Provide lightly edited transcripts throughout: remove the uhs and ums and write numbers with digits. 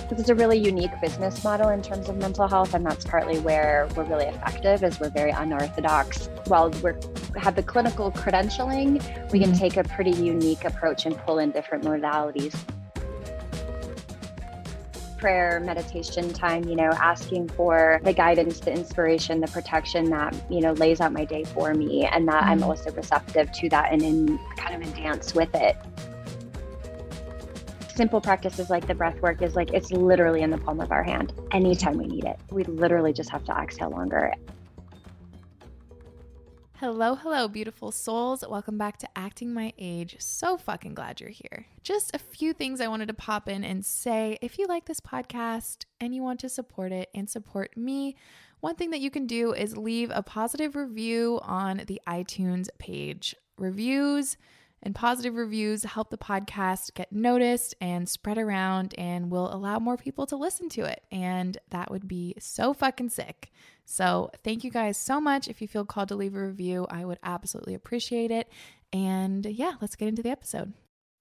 This is a really unique business model in terms of mental health, and that's partly where we're really effective, is we're very unorthodox. While we have the clinical credentialing, we can take a pretty unique approach and pull in different modalities. Prayer, meditation time, asking for the guidance, the inspiration, the protection that, lays out my day for me, and that I'm also receptive to that and in dance with it. Simple practices like the breath work is it's literally in the palm of our hand anytime we need it. We literally just have to exhale longer. Hello, beautiful souls. Welcome back to Acting My Age. So fucking glad you're here. Just a few things I wanted to pop in and say. If you like this podcast and you want to support it and support me, one thing that you can do is leave a positive review on the iTunes page. Reviews and positive reviews help the podcast get noticed and spread around and will allow more people to listen to it. And that would be so fucking sick. So thank you guys so much. If you feel called to leave a review, I would absolutely appreciate it. And yeah, let's get into the episode.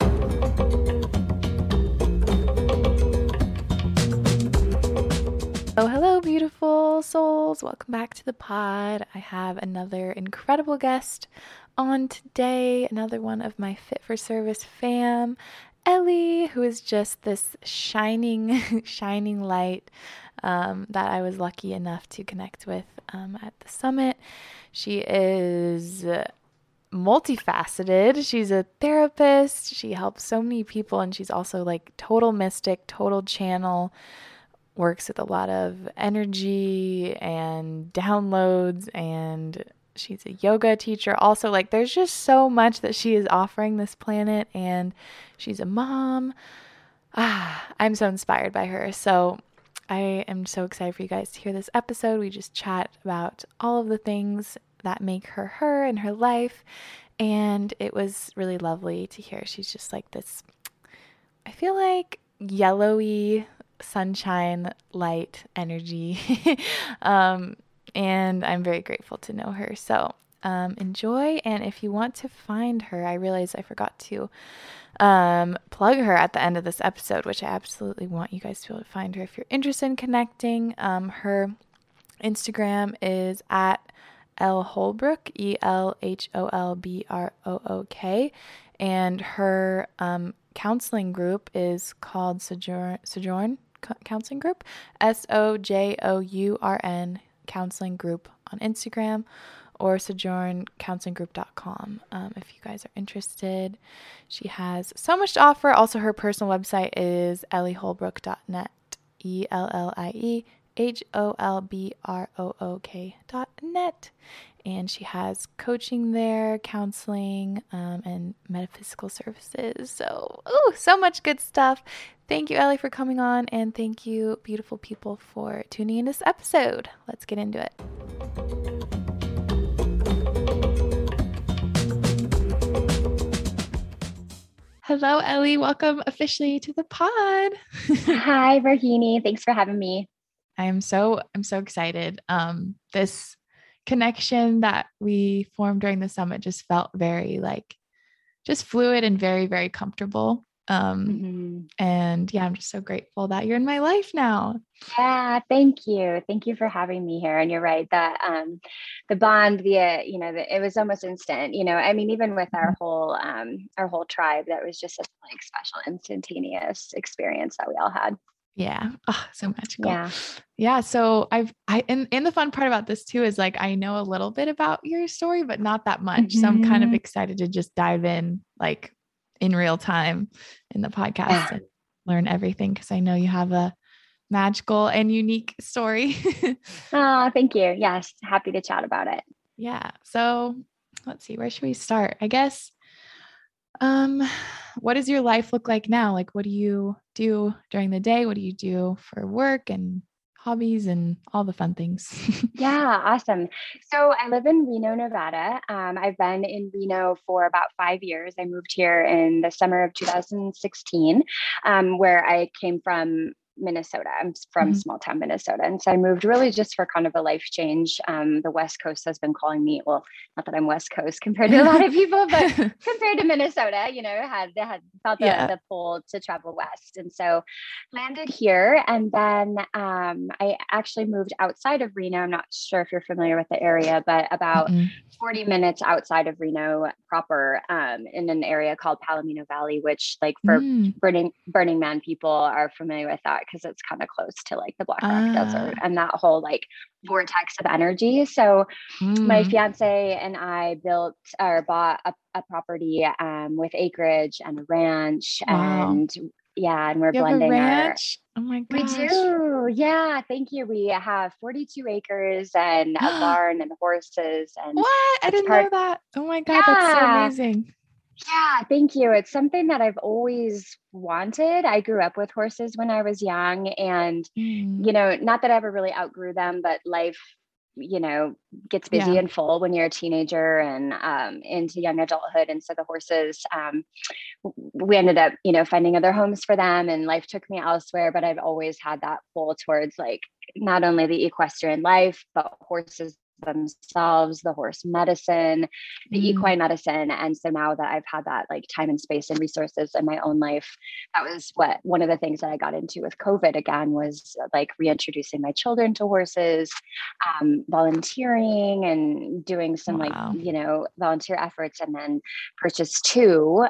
Hello, beautiful souls. Welcome back to the pod. I have another incredible guest on today, another one of my Fit for Service fam, Ellie, who is just this shining light that I was lucky enough to connect with at the summit. She is multifaceted. She's a therapist. She helps so many people, and she's also total mystic, total channel, works with a lot of energy and downloads, and she's a yoga teacher. Also, there's just so much that she is offering this planet, and she's a mom. I'm so inspired by her. So I am so excited for you guys to hear this episode. We just chat about all of the things that make her her in her life, and it was really lovely to hear. She's just this, I feel yellowy sunshine light energy. And I'm very grateful to know her. So enjoy. And if you want to find her, I realized I forgot to plug her at the end of this episode, which I absolutely want you guys to be able to find her if you're interested in connecting. Her Instagram is at Elle Holbrook, ELHOLBROOK. And her counseling group is called Sojourn Counseling Group, SOJOURN Counseling Group on Instagram, or sojourncounselinggroup.com if you guys are interested. She has so much to offer. Also, her personal website is ellieholbrook.net, ELLIEHOLBROOK.net. And she has coaching there, counseling, and metaphysical services. So, so much good stuff. Thank you, Ellie, for coming on, and thank you, beautiful people, for tuning in this episode. Let's get into it. Hello, Ellie. Welcome officially to the pod. Hi, Rohini. Thanks for having me. I'm so excited. This connection that we formed during the summit just felt very just fluid and very, very comfortable. And yeah, I'm just so grateful that you're in my life now. Yeah, thank you. Thank you for having me here. And you're right that the bond it was almost instant, even with our whole tribe, that was just a special instantaneous experience that we all had. Yeah. Oh, so magical. Yeah. So and the fun part about this too is I know a little bit about your story, but not that much. So I'm kind of excited to just dive in in real time in the podcast and learn everything, because I know you have a magical and unique story. Oh, thank you. Yes. Happy to chat about it. Yeah. So let's see, where should we start? I guess, what does your life look like now? What do you do during the day? What do you do for work and hobbies and all the fun things? Yeah, awesome. So I live in Reno, Nevada. I've been in Reno for about 5 years. I moved here in the summer of 2016, where I came from Minnesota. I'm from small town Minnesota. And so I moved really just for kind of a life change. The West Coast has been calling me, well, not that I'm West Coast compared to a lot of people, but compared to Minnesota, you know, they had felt the pull to travel west. And so landed here. And then I actually moved outside of Reno. I'm not sure if you're familiar with the area, but about 40 minutes outside of Reno proper, in an area called Palomino Valley, which like for Burning Man people are familiar with that because it's kind of close to like the Black Rock Desert and that whole like vortex of energy. So my fiance and I built or bought a property with acreage and a ranch. And and we're blending a ranch. Oh my gosh. We do. Yeah. Thank you. We have 42 acres and a barn and horses. And what? I didn't know that. Oh my God. That's so amazing. Yeah. Thank you. It's something that I've always wanted. I grew up with horses when I was young and, you know, not that I ever really outgrew them, but life, you know, gets busy and full when you're a teenager and into young adulthood. And so the horses, we ended up, you know, finding other homes for them and life took me elsewhere. But I've always had that pull towards like not only the equestrian life, but horses themselves, the horse medicine, the equine medicine. And so now that I've had that like time and space and resources in my own life, that was one of the things that I got into with COVID again was like reintroducing my children to horses, volunteering and doing some like, you know, volunteer efforts, and then purchased two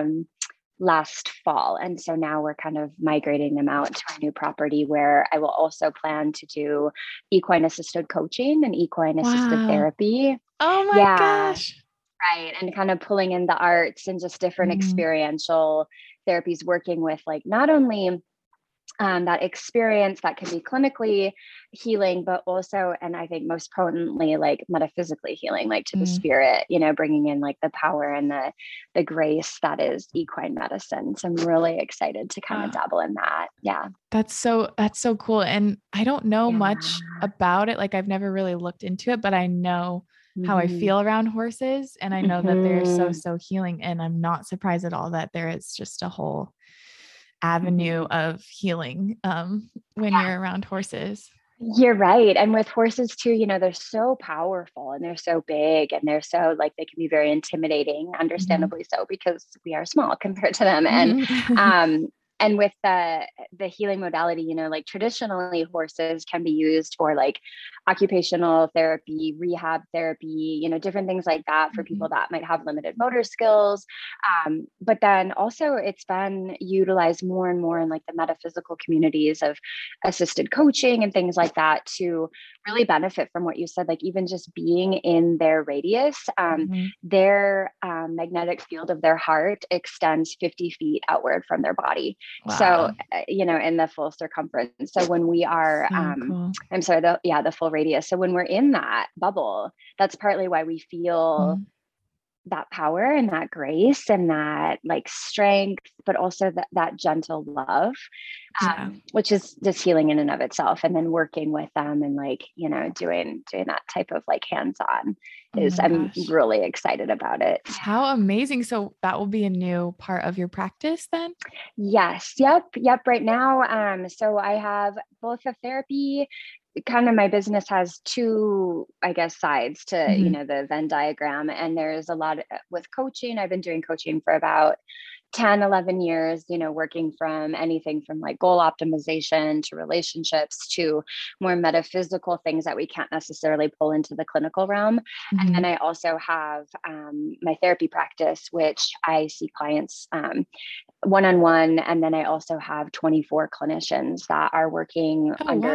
last fall. And so now we're kind of migrating them out to a new property where I will also plan to do equine assisted coaching and equine assisted therapy. Oh my gosh. Right. And kind of pulling in the arts and just different experiential therapies, working with like not only that experience that can be clinically healing, but also, and I think most potently, like metaphysically healing, like to the spirit, you know, bringing in like the power and the grace that is equine medicine. So I'm really excited to kind of dabble in that. Yeah. That's so cool. And I don't know much about it. Like I've never really looked into it, but I know how I feel around horses. And I know that they're so healing. And I'm not surprised at all that there is just a whole avenue of healing when you're around horses. You're right. And with horses too, you know, they're so powerful and they're so big and they're so like, they can be very intimidating, understandably so, because we are small compared to them. And with the healing modality, you know, like traditionally horses can be used for like occupational therapy, rehab therapy, you know, different things like that for people that might have limited motor skills. But then also it's been utilized more and more in like the metaphysical communities of assisted coaching and things like that to really benefit from what you said, like even just being in their radius, their magnetic field of their heart extends 50 feet outward from their body. Wow. So, you know, in the full circumference. So when we are, cool. I'm sorry, the full radius. So when we're in that bubble, that's partly why we feel that power and that grace and that like strength, but also that gentle love, which is just healing in and of itself. And then working with them and like, you know, doing that type of like hands-on I'm really excited about it. How amazing. So that will be a new part of your practice then? Yes. Yep. Right now. So I have both a therapy, kind of my business has two, I guess, sides to, you know, the Venn diagram. And there's a lot with coaching. I've been doing coaching for about 10, 11 years, you know, working from anything from like goal optimization to relationships to more metaphysical things that we can't necessarily pull into the clinical realm. And then I also have my therapy practice, which I see clients one-on-one. And then I also have 24 clinicians that are working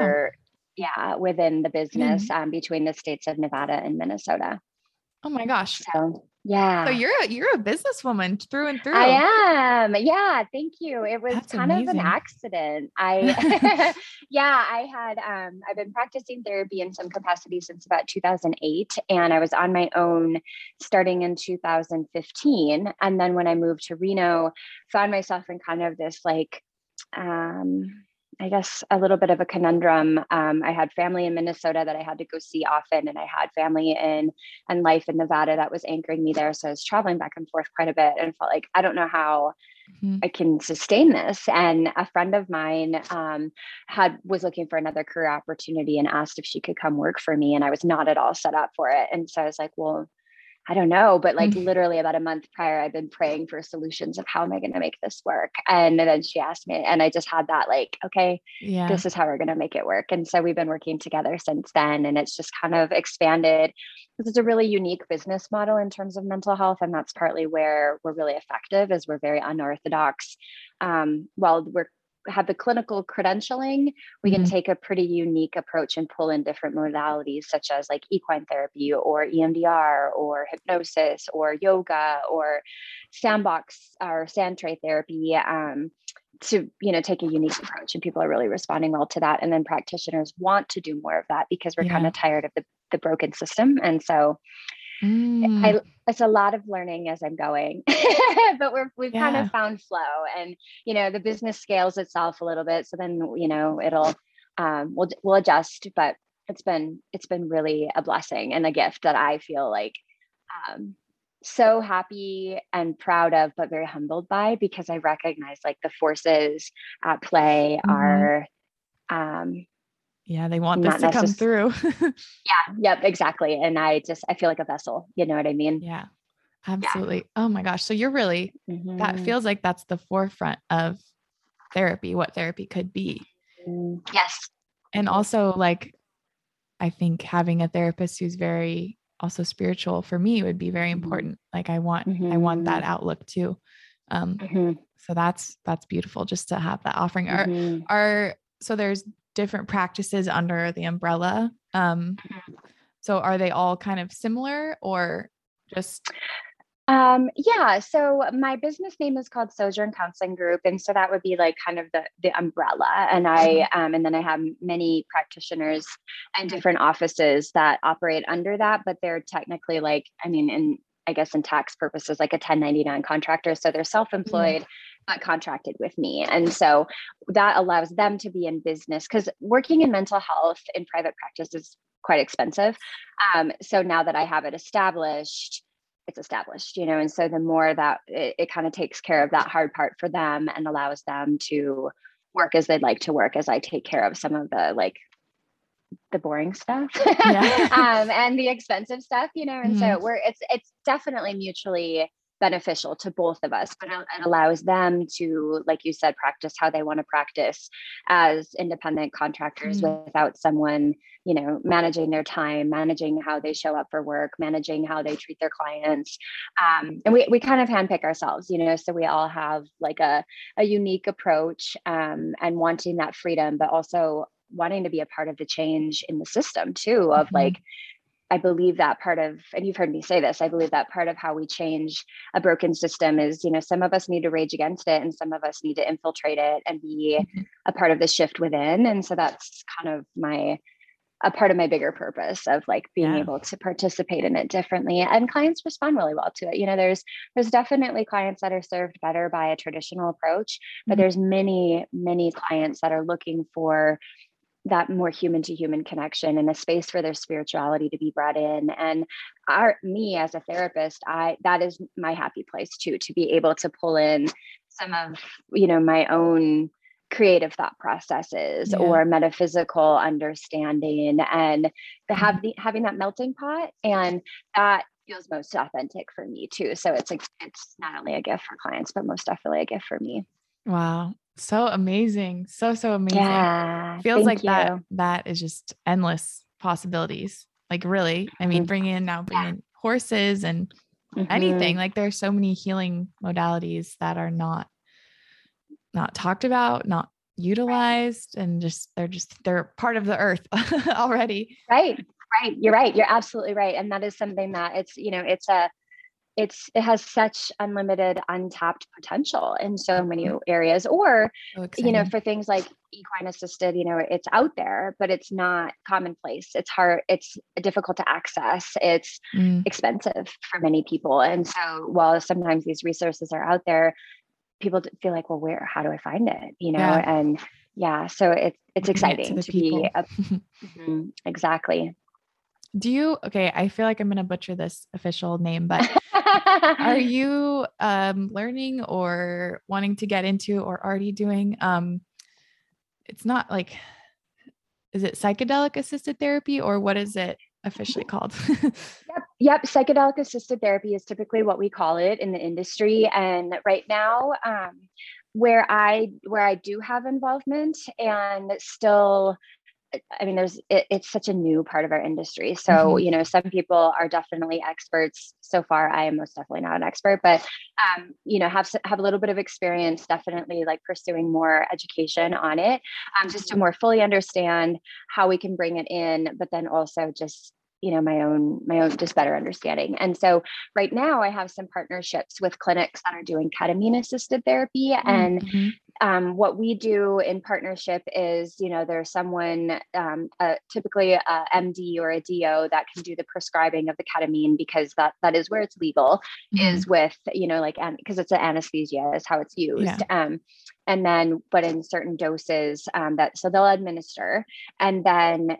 within the business between the states of Nevada and Minnesota. Oh my gosh. So yeah. So you're a businesswoman through and through. I am. Yeah. Thank you. It was kind of an accident. I had, I've been practicing therapy in some capacity since about 2008. And I was on my own starting in 2015. And then when I moved to Reno, found myself in kind of this like, I guess a little bit of a conundrum. I had family in Minnesota that I had to go see often, and I had family and life in Nevada that was anchoring me there. So I was traveling back and forth quite a bit and felt like I don't know how Mhm. I can sustain this. And a friend of mine was looking for another career opportunity and asked if she could come work for me. And I was not at all set up for it. And so I was like, well, I don't know, but like Mm. literally about a month prior, I've been praying for solutions of how am I going to make this work? And then she asked me, and I just had that like, okay, Yeah. this is how we're going to make it work. And so we've been working together since then. And it's just kind of expanded because it's a really unique business model in terms of mental health. And that's partly where we're really effective is we're very unorthodox. While we're have the clinical credentialing, we can Mhm. take a pretty unique approach and pull in different modalities such as like equine therapy or EMDR or hypnosis or yoga or sandbox or sand tray therapy, to take a unique approach, and people are really responding well to that. And then practitioners want to do more of that because we're kind Yeah. of tired of the broken system. And so Mm. it's a lot of learning as I'm going, but we've kind of Yeah. found flow, and the business scales itself a little bit. So then it'll we'll adjust, but it's been really a blessing and a gift that I feel like um, so happy and proud of, but very humbled by, because I recognize like the forces at play Mhm. are um, Yeah. They want this not to come necessarily. through. Yeah, yep, exactly. And I feel like a vessel. You know what I mean? Yeah. Yeah. Absolutely. Oh my gosh. So you're really, that Mhm. feels like that's the forefront of therapy, what therapy could be. Yes. And also, like, I think having a therapist who's very also spiritual for me would be very Mhm. important. Like I want that Mhm. outlook too. Um, Mhm. so that's beautiful just to have that offering. Mhm. So there's different practices under the umbrella. So are they all kind of similar or just Yeah. So my business name is called Sojourn Counseling Group. And so that would be like kind of the umbrella. And Mhm. and then I have many practitioners and different offices that operate under that, but they're technically like, I mean, I guess in tax purposes, like a 1099 contractor. So they're Mhm. self-employed, but contracted with me. And so that allows them to be in business, because working in mental health in private practice is quite expensive. So now that I have it established, it's established, and so the more that it kind of takes care of that hard part for them and allows them to work as they'd like to work, as I take care of some of the like the boring stuff Yeah. and the expensive stuff, and Mhm. so it's definitely mutually beneficial to both of us, but it allows them to, like you said, practice how they want to practice as independent contractors Mhm. without someone managing their time, managing how they show up for work, managing how they treat their clients. And we kind of handpick ourselves, so we all have like a unique approach, and wanting that freedom, but also wanting to be a part of the change in the system too, of Mhm. like, I believe that part of, and you've heard me say this, I believe that part of how we change a broken system is, some of us need to rage against it and some of us need to infiltrate it and be Mhm. a part of the shift within. And so that's kind of a part of my bigger purpose of like being Yeah. able to participate in it differently, and clients respond really well to it. There's definitely clients that are served better by a traditional approach, but Mhm. there's many clients that are looking for that more human to human connection and a space for their spirituality to be brought in. And me as a therapist, that is my happy place too, to be able to pull in some of, my own creative thought processes Yeah. or metaphysical understanding, and having that melting pot. And that feels most authentic for me too. So it's not only a gift for clients, but most definitely a gift for me. Wow. So amazing. So amazing. Yeah. Feels Thank like that you. that is just endless possibilities. Like really, I mean, Mhm. bring in horses and Yeah. anything. Hmm. Like there's so many healing modalities that are not talked about, not utilized, and they're part of the earth already. Right. Right. You're right. You're absolutely right. And that is something that it has such unlimited untapped potential in so many Mhm. areas. Or, So exciting. for things like equine assisted, it's out there, but it's not commonplace. It's hard. It's difficult to access. It's Mm, expensive for many people. And so while sometimes these resources are out there, people feel like, well, how do I find it? yeah. And yeah, so it's Bringing it to exciting the to be people. exactly. Okay, I feel like I'm going to butcher this official name, but are you learning or wanting to get into or already doing it's not like, is it psychedelic assisted therapy or what is it officially called? Yep. Psychedelic assisted therapy is typically what we call it in the industry. And right now, where I do have involvement and still, I mean, it's such a new part of our industry. So, Mhm. some people are definitely experts. So far, I am most definitely not an expert, but, have a little bit of experience, definitely like pursuing more education on it, just to more fully understand how we can bring it in, but then also just, my own just better understanding. And so right now I have some partnerships with clinics that are doing ketamine assisted therapy. And Mhm. what we do in partnership is, there's someone, typically a MD or a DO that can do the prescribing of the ketamine because that is where it's legal, Mhm. is with, like, because it's an anesthesia is how it's Yeah. used. And then, but in certain doses, so they'll administer and then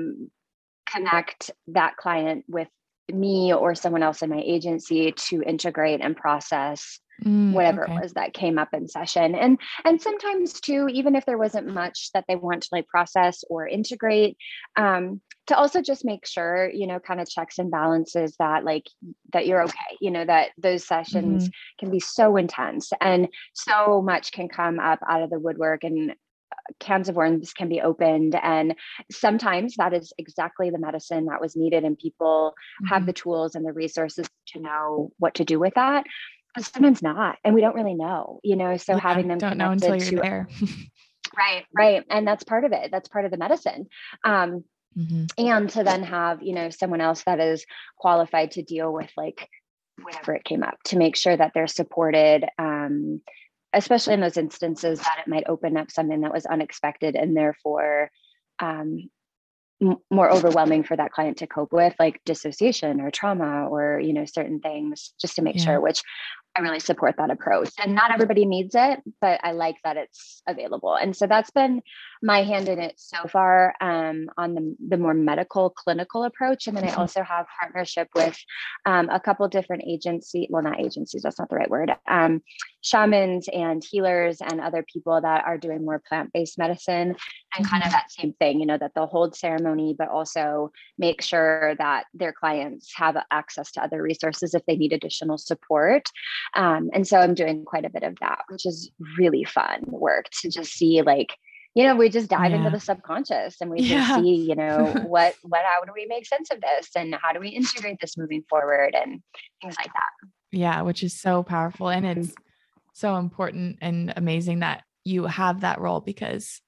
connect that client with me or someone else in my agency to integrate and process whatever it Okay. was that came up in session. And sometimes too, even if there wasn't much that they want to like process or integrate, to also just make sure, kind of checks and balances that like that you're okay, that those sessions Mhm. can be so intense and so much can come up out of the woodwork, and cans of worms can be opened. And sometimes that is exactly the medicine that was needed, and people have Mhm. the tools and the resources to know what to do with that. But sometimes not. And we don't really know, so Yeah, having them don't know until connected you're to, there. right, right. And that's part of it. That's part of the medicine. Um, Mhm. and to then have, someone else that is qualified to deal with like whenever it came up to make sure that they're supported, especially in those instances that it might open up something that was unexpected and therefore um, more overwhelming for that client to cope with, like dissociation or trauma or certain things, just to make Yeah. sure, which I really support that approach. And not everybody needs it, but I like that it's available. And so that's been my hand in it so far, on the more medical clinical approach. And then I Mhm. also have partnership with a couple different agencies, well, not agencies, that's not the right word, shamans and healers and other people that are doing more plant-based medicine, and kind of Mhm. that same thing, that they'll hold ceremony, but also make sure that their clients have access to other resources if they need additional support. And so I'm doing quite a bit of that, which is really fun work to just see like, we just dive into Yeah. the subconscious and we just Yeah. see, how do we make sense of this and how do we integrate this moving forward and things like that. Yeah, which is so powerful. And Mhm. it's so important and amazing that you have that role because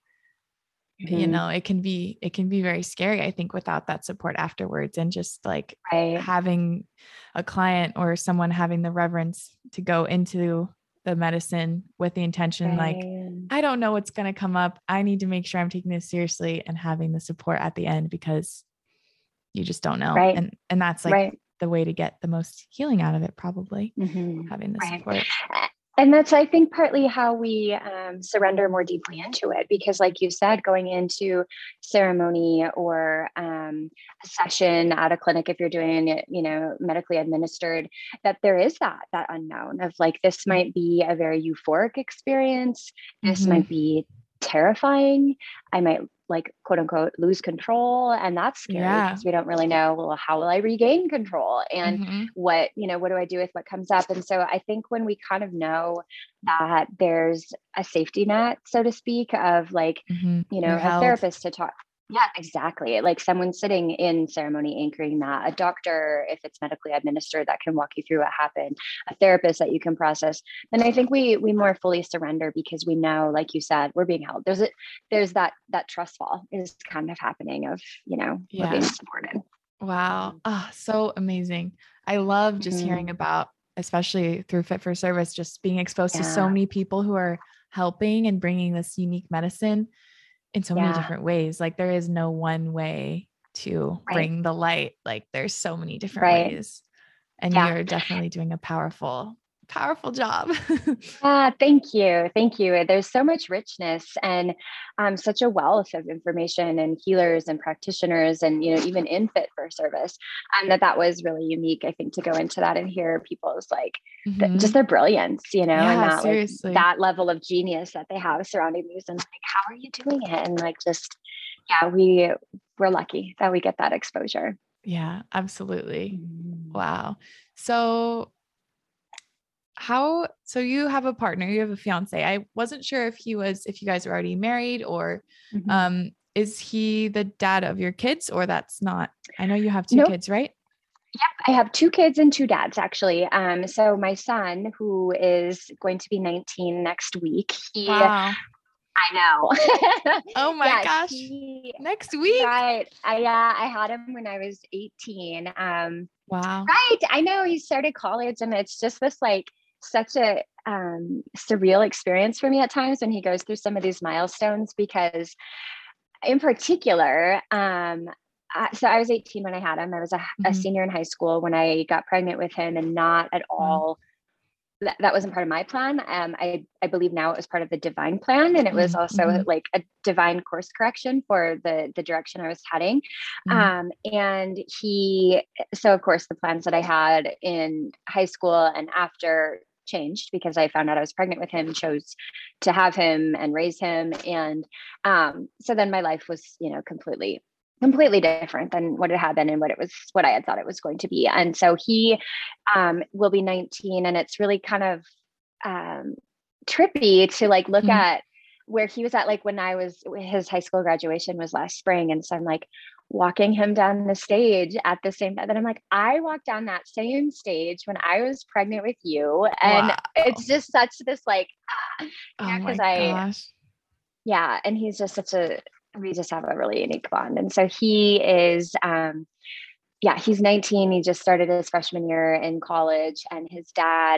Mhm. it can be very scary, I think, without that support afterwards. And just like Right. having a client or someone having the reverence to go into the medicine with the intention, like, Right. I don't know what's going to come up, I need to make sure I'm taking this seriously, and having the support at the end because you just don't know. Right. And that's like Right. the way to get the most healing out of it, probably having the Right. support. And that's, I think, partly how we surrender more deeply into it, because, like you said, going into ceremony or a session at a clinic, if you're doing it, medically administered, that there is that unknown of like, this might be a very euphoric experience. This Mm-hmm. might be terrifying. I might like quote unquote lose control, and that's scary Yeah. because we don't really know, well, how will I regain control, and Mm-hmm. what do I do with what comes up. And so I think when we kind of know that there's a safety net, so to speak, of like, Mm-hmm. You're a held. therapist to talk. Yeah, exactly. Like someone sitting in ceremony anchoring that, a doctor, if it's medically administered, that can walk you through what happened, a therapist that you can process. Then I think we more fully surrender because we know, like you said, we're being held. There's that trust fall is kind of happening of, we're being Yeah. supported. Wow. Ah, so amazing. I love just hearing Mhm. about, especially through Fit for Service, just being exposed to so Yeah. many people who are helping and bringing this unique medicine in so many Yeah. different ways. Like there is no one way to Right. bring the light. Like there's so many different Right. ways. And Yeah. you're definitely doing a powerful, powerful job. Thank you. Thank you. There's so much richness and such a wealth of information and healers and practitioners and, even in fit for service. And that was really unique, I think, to go into that and hear people's like, just their brilliance, and Yeah, that like seriously. that level of genius that they have surrounding these and like, how are you doing it? And like, just, yeah, we're lucky that we get that exposure. Yeah, absolutely. Mhm. Wow. So so you have a partner, you have a fiance. I wasn't sure if if you guys were already married or, Mhm. is he the dad of your kids or that's not, I know you have two Nope. kids, right? I have two kids and two dads, actually. So my son, who is going to be 19 next week, Wow. I know. Oh my Yeah, gosh. Next week. right. I had him when I was 18. Wow. Right. I know he started college and it's just this like such a surreal experience for me at times when he goes through some of these milestones because in particular, so I was 18 when I had him. I was a Mhm. senior in high school when I got pregnant with him, and not at Wow. all. That wasn't part of my plan. I believe now it was part of the divine plan, and it was also Mhm. like a divine course correction for the direction I was heading. Mhm. And so of course, the plans that I had in high school and after changed because I found out I was pregnant with him, chose to have him and raise him. And so then my life was, completely different than what it had been and what I had thought it was going to be. And so he will be 19, and it's really kind of um, trippy to like look Mhm. at where he was at, like when his high school graduation was last spring. And so I'm like walking him down the stage at the same time that I'm like, I walked down that same stage when I was pregnant with you. And Wow. it's just such this like, Oh because my gosh. yeah, and he's just we just have a really unique bond. And so he is, yeah, he's 19. He just started his freshman year in college, and his dad,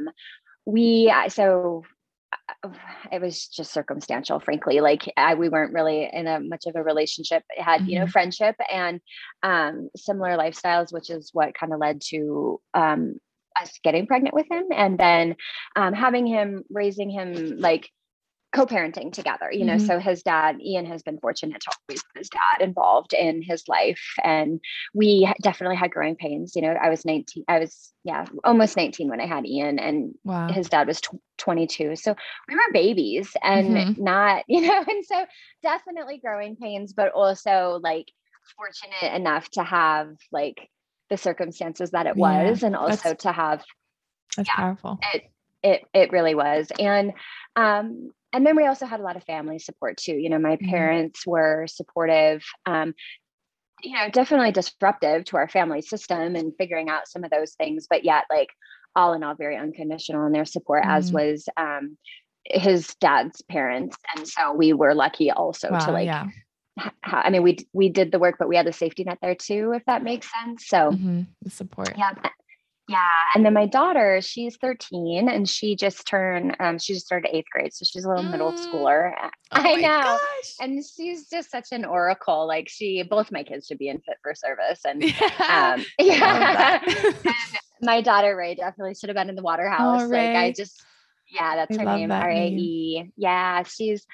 so it was just circumstantial, frankly. Like we weren't really in a much of a relationship. It had, Mhm. friendship and similar lifestyles, which is what kind of led to us getting pregnant with him, and then having him, raising him like co-parenting together, Mhm. so his dad, Ian, has been fortunate to always have his dad involved in his life. And we definitely had growing pains. I was 19, I was, yeah, almost 19 when I had Ian, and Wow. his dad was 22. So we were babies and Mhm. not, and so definitely growing pains, but also like fortunate enough to have like the circumstances that it Yeah. was, and also That's to have, that's powerful. yeah, it really was. And then we also had a lot of family support too. My Mhm. parents were supportive, definitely disruptive to our family system and figuring out some of those things, but yet like all in all, very unconditional in their support, as Mhm. was his dad's parents. And so we were lucky also to Wow. like, Yeah. I mean, we did the work, but we had the safety net there too, if that makes sense. So The support. yeah. Yeah. And then my daughter, she's 13 and she just started eighth grade. So she's a little middle Mm. schooler. Oh I my know. gosh. And she's just such an oracle. Like both my kids should be in fit for service. And Yeah. I love that. yeah. And my daughter, Ray, definitely should have been in the Oh, Waterhouse. Like Ray. yeah, that's I her love name, that name. Rae. Yeah.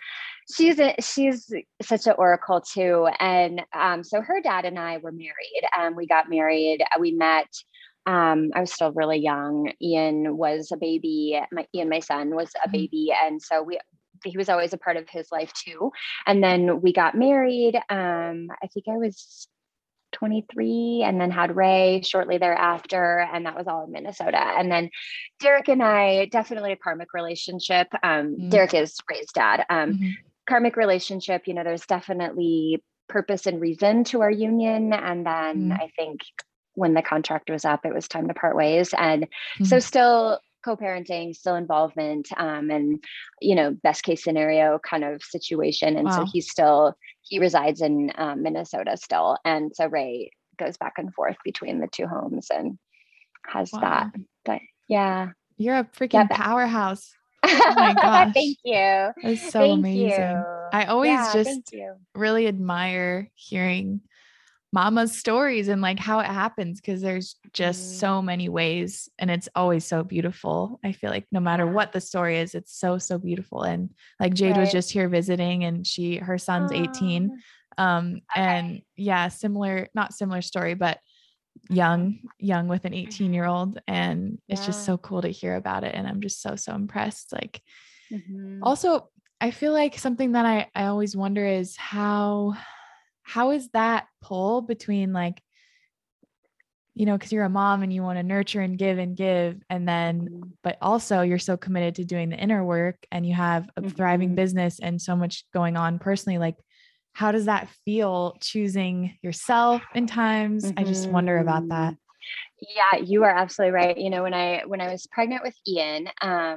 She's such an oracle too. And so her dad and I were married. We got married. We met. I was still really young. Ian was a baby. My son, was a Mhm. baby, and so he was always a part of his life too. And then we got married. I think I was 23, and then had Ray shortly thereafter, and that was all in Minnesota. And then Derek and I, definitely a karmic relationship. Mhm. Derek is Ray's dad. Mhm. Karmic relationship, there's definitely purpose and reason to our union. And then Mhm. I think when the contract was up, it was time to part ways. And so Mhm. still co-parenting, still involvement, and best case scenario kind of situation. And so Wow. he resides in Minnesota still. And so Ray goes back and forth between the two homes and has that. Wow. But yeah. You're a freaking Yep. powerhouse. Oh my gosh. Thank you. That's so Thank amazing. you. I always Yeah, thank just you. really admire hearing mama's stories and like how it happens. Cause there's just so many ways and it's always so beautiful. I feel like no matter what the story is, it's so, so beautiful. And like Jade was just here visiting and her son's 18. And yeah, not similar story, but young with an 18-year-old. And it's just so cool to hear about it. And I'm just so, so impressed. Like also, I feel like something that I always wonder is how is that pull between like, you know, because you're a mom and you want to nurture and give, and then, but also you're so committed to doing the inner work and you have a thriving business and so much going on personally. Like, how does that feel choosing yourself in times? I just wonder about that. Yeah, you are absolutely right. You know, when I was pregnant with Ian,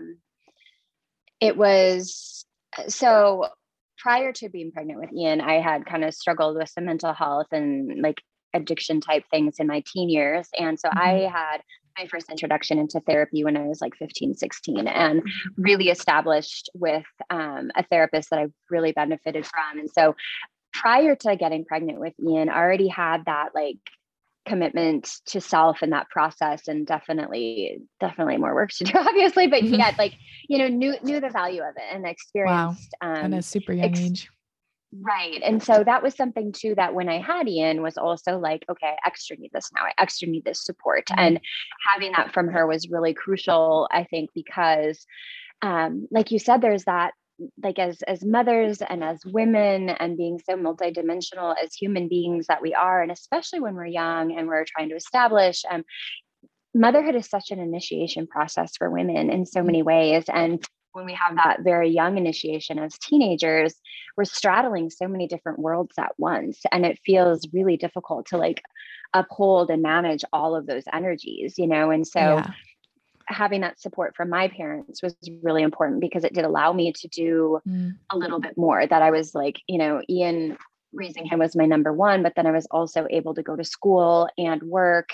it was so prior to being pregnant with Ian, I had kind of struggled with some mental health and like addiction type things in my teen years. And so I had my first introduction into therapy when I was like 15, 16, and really established with a therapist that I really benefited from. And so prior to getting pregnant with Ian, I already had that like commitment to self in that process, and definitely more work to do, obviously, but yet like, you know, knew the value of it and experienced at a super young age. Right. And so that was something too, that when I had Ian was also like, okay, I extra need this now. I extra need this support. And having that from her was really crucial, I think, because like you said, there's that, like as mothers and as women and being so multidimensional as human beings that we are, and especially when we're young and we're trying to establish, motherhood is such an initiation process for women in so many ways. And when we have that very young initiation as teenagers, we're straddling so many different worlds at once. And it feels really difficult to like uphold and manage all of those energies, you know? And so having that support from my parents was really important, because it did allow me to do a little bit more. That I was like, you know, Ian, raising him was my number one, but then I was also able to go to school and work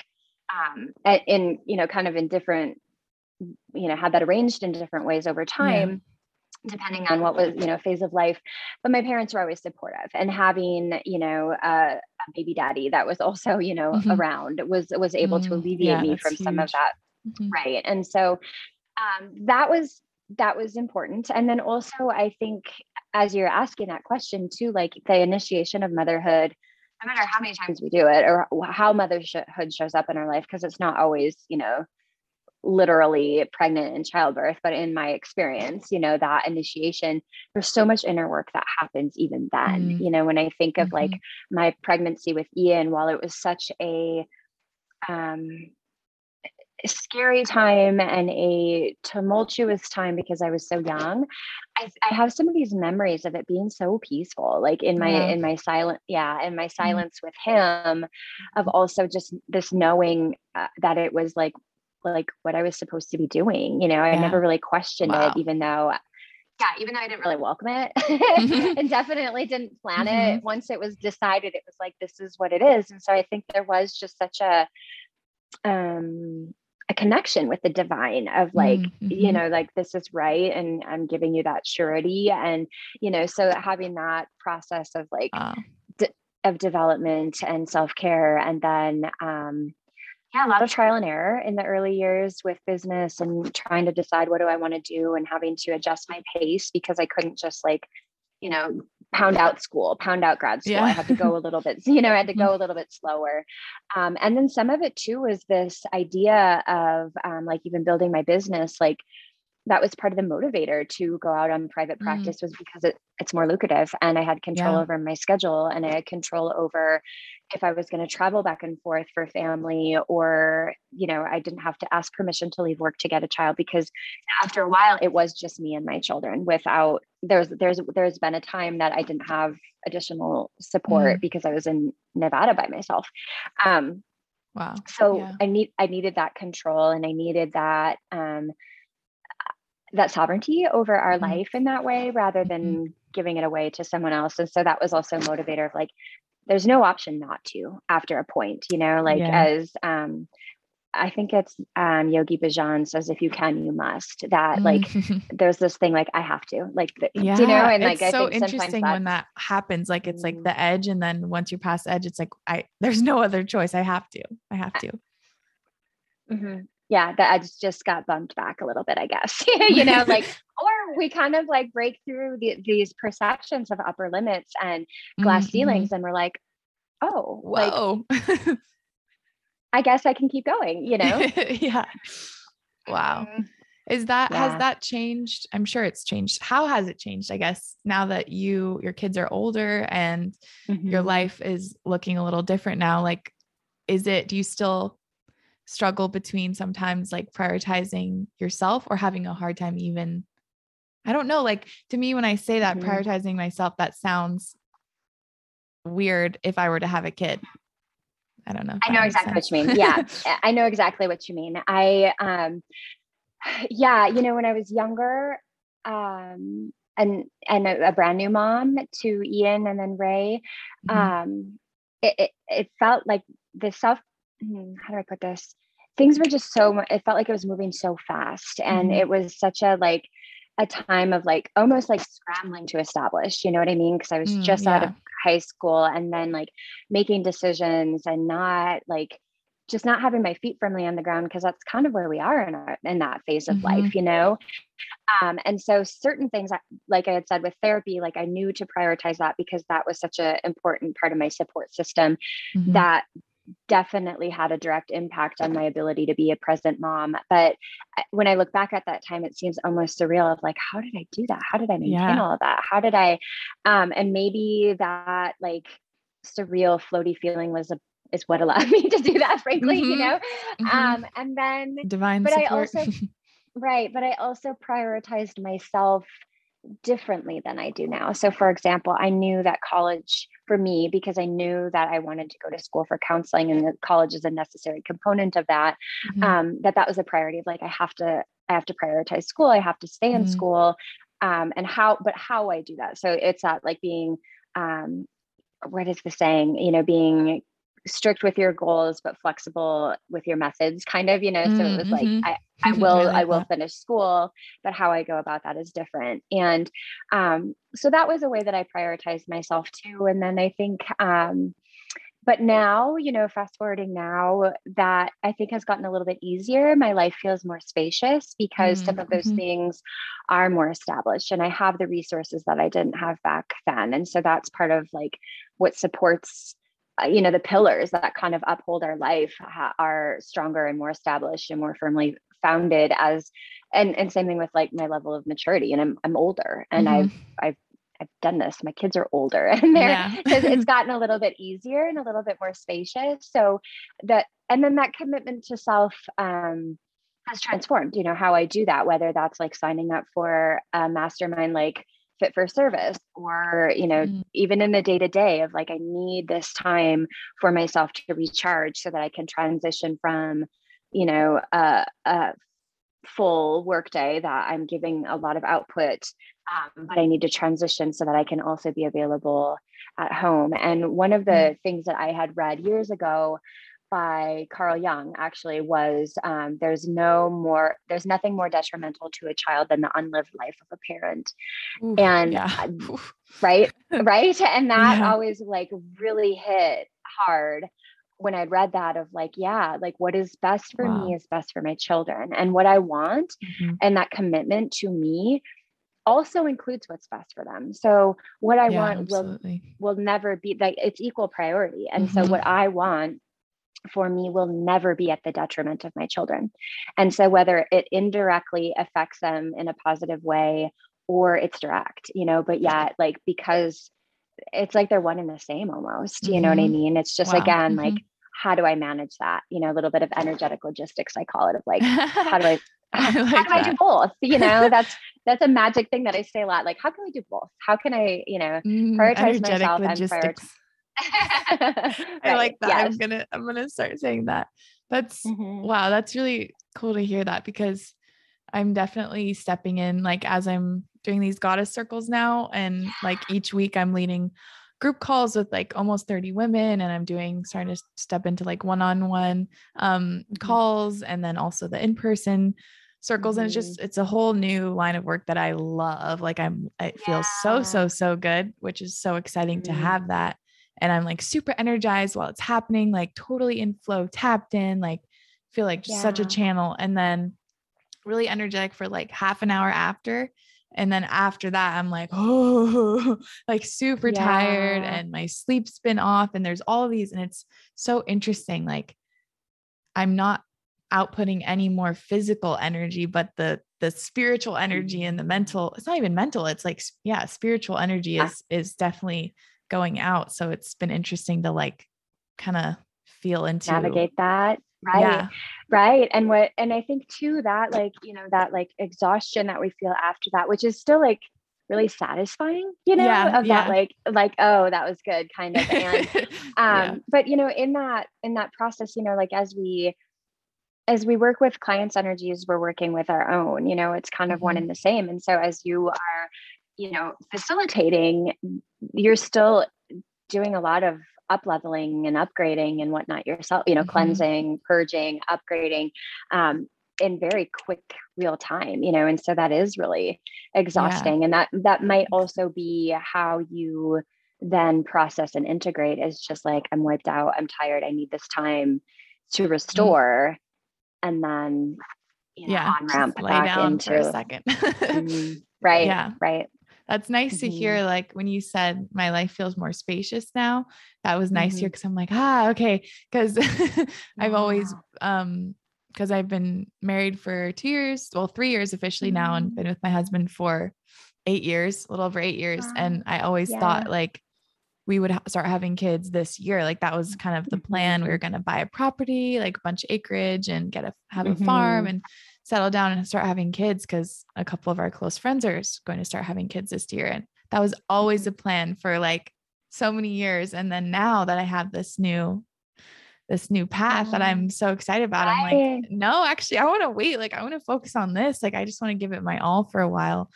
in, you know, kind of in different, you know, had that arranged in different ways over time, depending on what was, you know, phase of life. But my parents were always supportive, and having, you know, a baby daddy that was also, you know, around was able to alleviate me from some of that. Right. And so that was important. And then also, I think, as you're asking that question too, like the initiation of motherhood, no matter how many times we do it or how motherhood shows up in our life, because it's not always, you know, literally pregnant and childbirth, but in my experience, you know, that initiation, there's so much inner work that happens even then. You know, when I think of like my pregnancy with Ian, while it was such a scary time and a tumultuous time because I was so young, I have some of these memories of it being so peaceful, like in my silence with him, of also just this knowing that it was like what I was supposed to be doing. You know, I never really questioned it, even though I didn't really welcome it and definitely didn't plan it. Once it was decided, it was like, this is what it is. And so I think there was just such a connection with the divine of like, you know, like, this is right. And I'm giving you that surety. And, you know, so having that process of like, of development and self-care. And then, a lot of trial and error in the early years with business and trying to decide what do I want to do, and having to adjust my pace because I couldn't just like, you know, pound out grad school. I had to go a little bit, you know, I had to go a little bit slower. And then some of it too was this idea of like even building my business, like that was part of the motivator to go out on private practice, was because it's more lucrative, and I had control over my schedule, and I had control over if I was going to travel back and forth for family, or, you know, I didn't have to ask permission to leave work to get a child, because after a while it was just me and my children without, there's been a time that I didn't have additional support because I was in Nevada by myself. So I needed that control, and I needed that, that sovereignty over our life in that way, rather than giving it away to someone else. And so that was also a motivator of like, there's no option not to after a point, you know, like as I think it's Yogi Bhajan says, if you can, you must, that like, Mm. there's this thing, like, I have to, like, do you know? Yeah, And like, it's I so think sometimes interesting when that's, that happens. Like it's like mm, the edge, and then once you pass the edge, it's like there's no other choice. I have to. I have to. mhm. Yeah, the edge just got bumped back a little bit, I guess. You know, like, or we kind of like break through these perceptions of upper limits and glass Mm-hmm. ceilings, and we're like, oh, like, Whoa. I guess I can keep going, you know? Yeah. Wow. Mhm. Has Yeah. that changed? I'm sure it's changed. How has it changed? I guess now that your kids are older and your Mhm. life is looking a little different now, like, do you still struggle between sometimes like prioritizing yourself or having a hard time even, I don't know, like to me, when I say that Mhm. prioritizing myself, that sounds weird if I were to have a kid. I don't know if I that know makes exactly what sense. you mean. Yeah, I know exactly what you mean. Yeah, you know, when I was younger, and a brand new mom to Ian and then Ray, Mhm. it felt like the self. How do I put this? Things were just so much. It felt like it was moving so fast, and Mhm. it was such a like a time of like almost like scrambling to establish. You know what I mean? Because I was just out of Yeah. high school, and then like making decisions and not like just not having my feet firmly on the ground, because that's kind of where we are in that phase of life, Mhm. you know. And so certain things, like I had said with therapy, like I knew to prioritize that because that was such an important part of my support system. Mhm. That definitely had a direct impact on my ability to be a present mom. But when I look back at that time, it seems almost surreal of like, how did I do that? How did I maintain Yeah. all of that? How did I, and maybe that like surreal floaty feeling is what allowed me to do that, frankly, you Mhm. know. Mhm. And then, Divine but I support. also, right, but I also prioritized myself differently than I do now. So, for example, I knew that college for me, because I knew that I wanted to go to school for counseling, and that college is a necessary component of that. Mhm. That was a priority of like I have to prioritize school. I have to stay in Mhm. school, and how I do that. So it's that like being um, what is the saying? You know, being strict with your goals but flexible with your methods, kind of, you know. So it was like Mhm. I I like will that. finish school, but how I go about that is different. And so that was a way that I prioritized myself too. And then I think but now, you know, fast forwarding now, that I think has gotten a little bit easier. My life feels more spacious because some of those Mhm. things are more established, and I have the resources that I didn't have back then. And so that's part of like what supports, you know, the pillars that kind of uphold our life are stronger and more established and more firmly founded as, and same thing with like my level of maturity. And I'm older, and Mhm. I've I've done this. My kids are older, and Yeah. so it's gotten a little bit easier and a little bit more spacious. So and then that commitment to self has transformed, you know, how I do that, whether that's like signing up for a mastermind, like Fit for Service, or, you know, Mm. even in the day to day of like, I need this time for myself to recharge so that I can transition from, you know, a full workday that I'm giving a lot of output, but I need to transition so that I can also be available at home. And one of Mm. the things that I had read years ago by Carl Jung actually was there's nothing more detrimental to a child than the unlived life of a parent. Oof, And yeah. Oof. right, right. And that Yeah. always like really hit hard when I read that of like, yeah, like what is best for me Wow. is best for my children. And what I want, Mhm. and that commitment to me also includes what's best for them. So what I Yeah, want absolutely. will never be like, it's equal priority. And so Mhm. what I want for me will never be at the detriment of my children. And so whether it indirectly affects them in a positive way or it's direct, you know, but yet like because it's like they're one and the same almost, you know what I Mhm. mean? It's just Wow. again like Mhm. how do I manage that? You know, a little bit of energetic logistics, I call it, of like how do I how I do like I do that. both? You know, that's a magic thing that I say a lot. Like, how can we do both? How can I, you know, prioritize Energetic myself and prioritize logistics. I right. like that. Yes. I'm gonna start saying that. That's Hmm. wow, that's really cool to hear that because I'm definitely stepping in like as I'm doing these goddess circles now and like each week I'm leading group calls with like almost 30 women, and I'm starting to step into like one-on-one calls, and then also the in-person circles. And it's a whole new line of work that I love. Like it feels so good, which is so exciting to have that. And I'm like super energized while it's happening, like totally in flow, tapped in, like feel like such a channel. And then really energetic for like half an hour after. And then after that, I'm like, oh, like super tired, and my sleep's been off, and there's all of these. And it's so interesting. Like I'm not outputting any more physical energy, but the spiritual energy and the mental, it's not even mental. It's like, spiritual energy is definitely going out. So it's been interesting to like kind of feel into navigate that. Right. Yeah. Right. And I think too, that like, that like exhaustion that we feel after that, which is still like really satisfying, that like, oh, that was good kind of. And, but in that process, like as we work with clients' energies, we're working with our own, it's kind of one and the same. And so as you are, facilitating, you're still doing a lot of up leveling and upgrading and whatnot yourself, cleansing, purging, upgrading, in very quick real time, and so that is really exhausting. And that might also be how you then process and integrate, is just like, I'm wiped out, I'm tired, I need this time to restore. And then, on ramp lay back down into for a second. Right. Yeah. Right. That's nice to hear. Like when you said my life feels more spacious now, that was nice to hear. Cause I'm like, okay. Cause I've always, cause I've been married for 2 years, 3 years officially now, and been with my husband for 8 years, a little over 8 years. And I always thought like we would start having kids this year. Like that was kind of the plan. We were going to buy a property, like a bunch of acreage, and have a farm and settle down and start having kids. Cause a couple of our close friends are going to start having kids this year. And that was always the plan for like so many years. And then now that I have this new path that I'm so excited about, I'm like, no, actually, I want to wait. Like I want to focus on this. Like, I just want to give it my all for a while.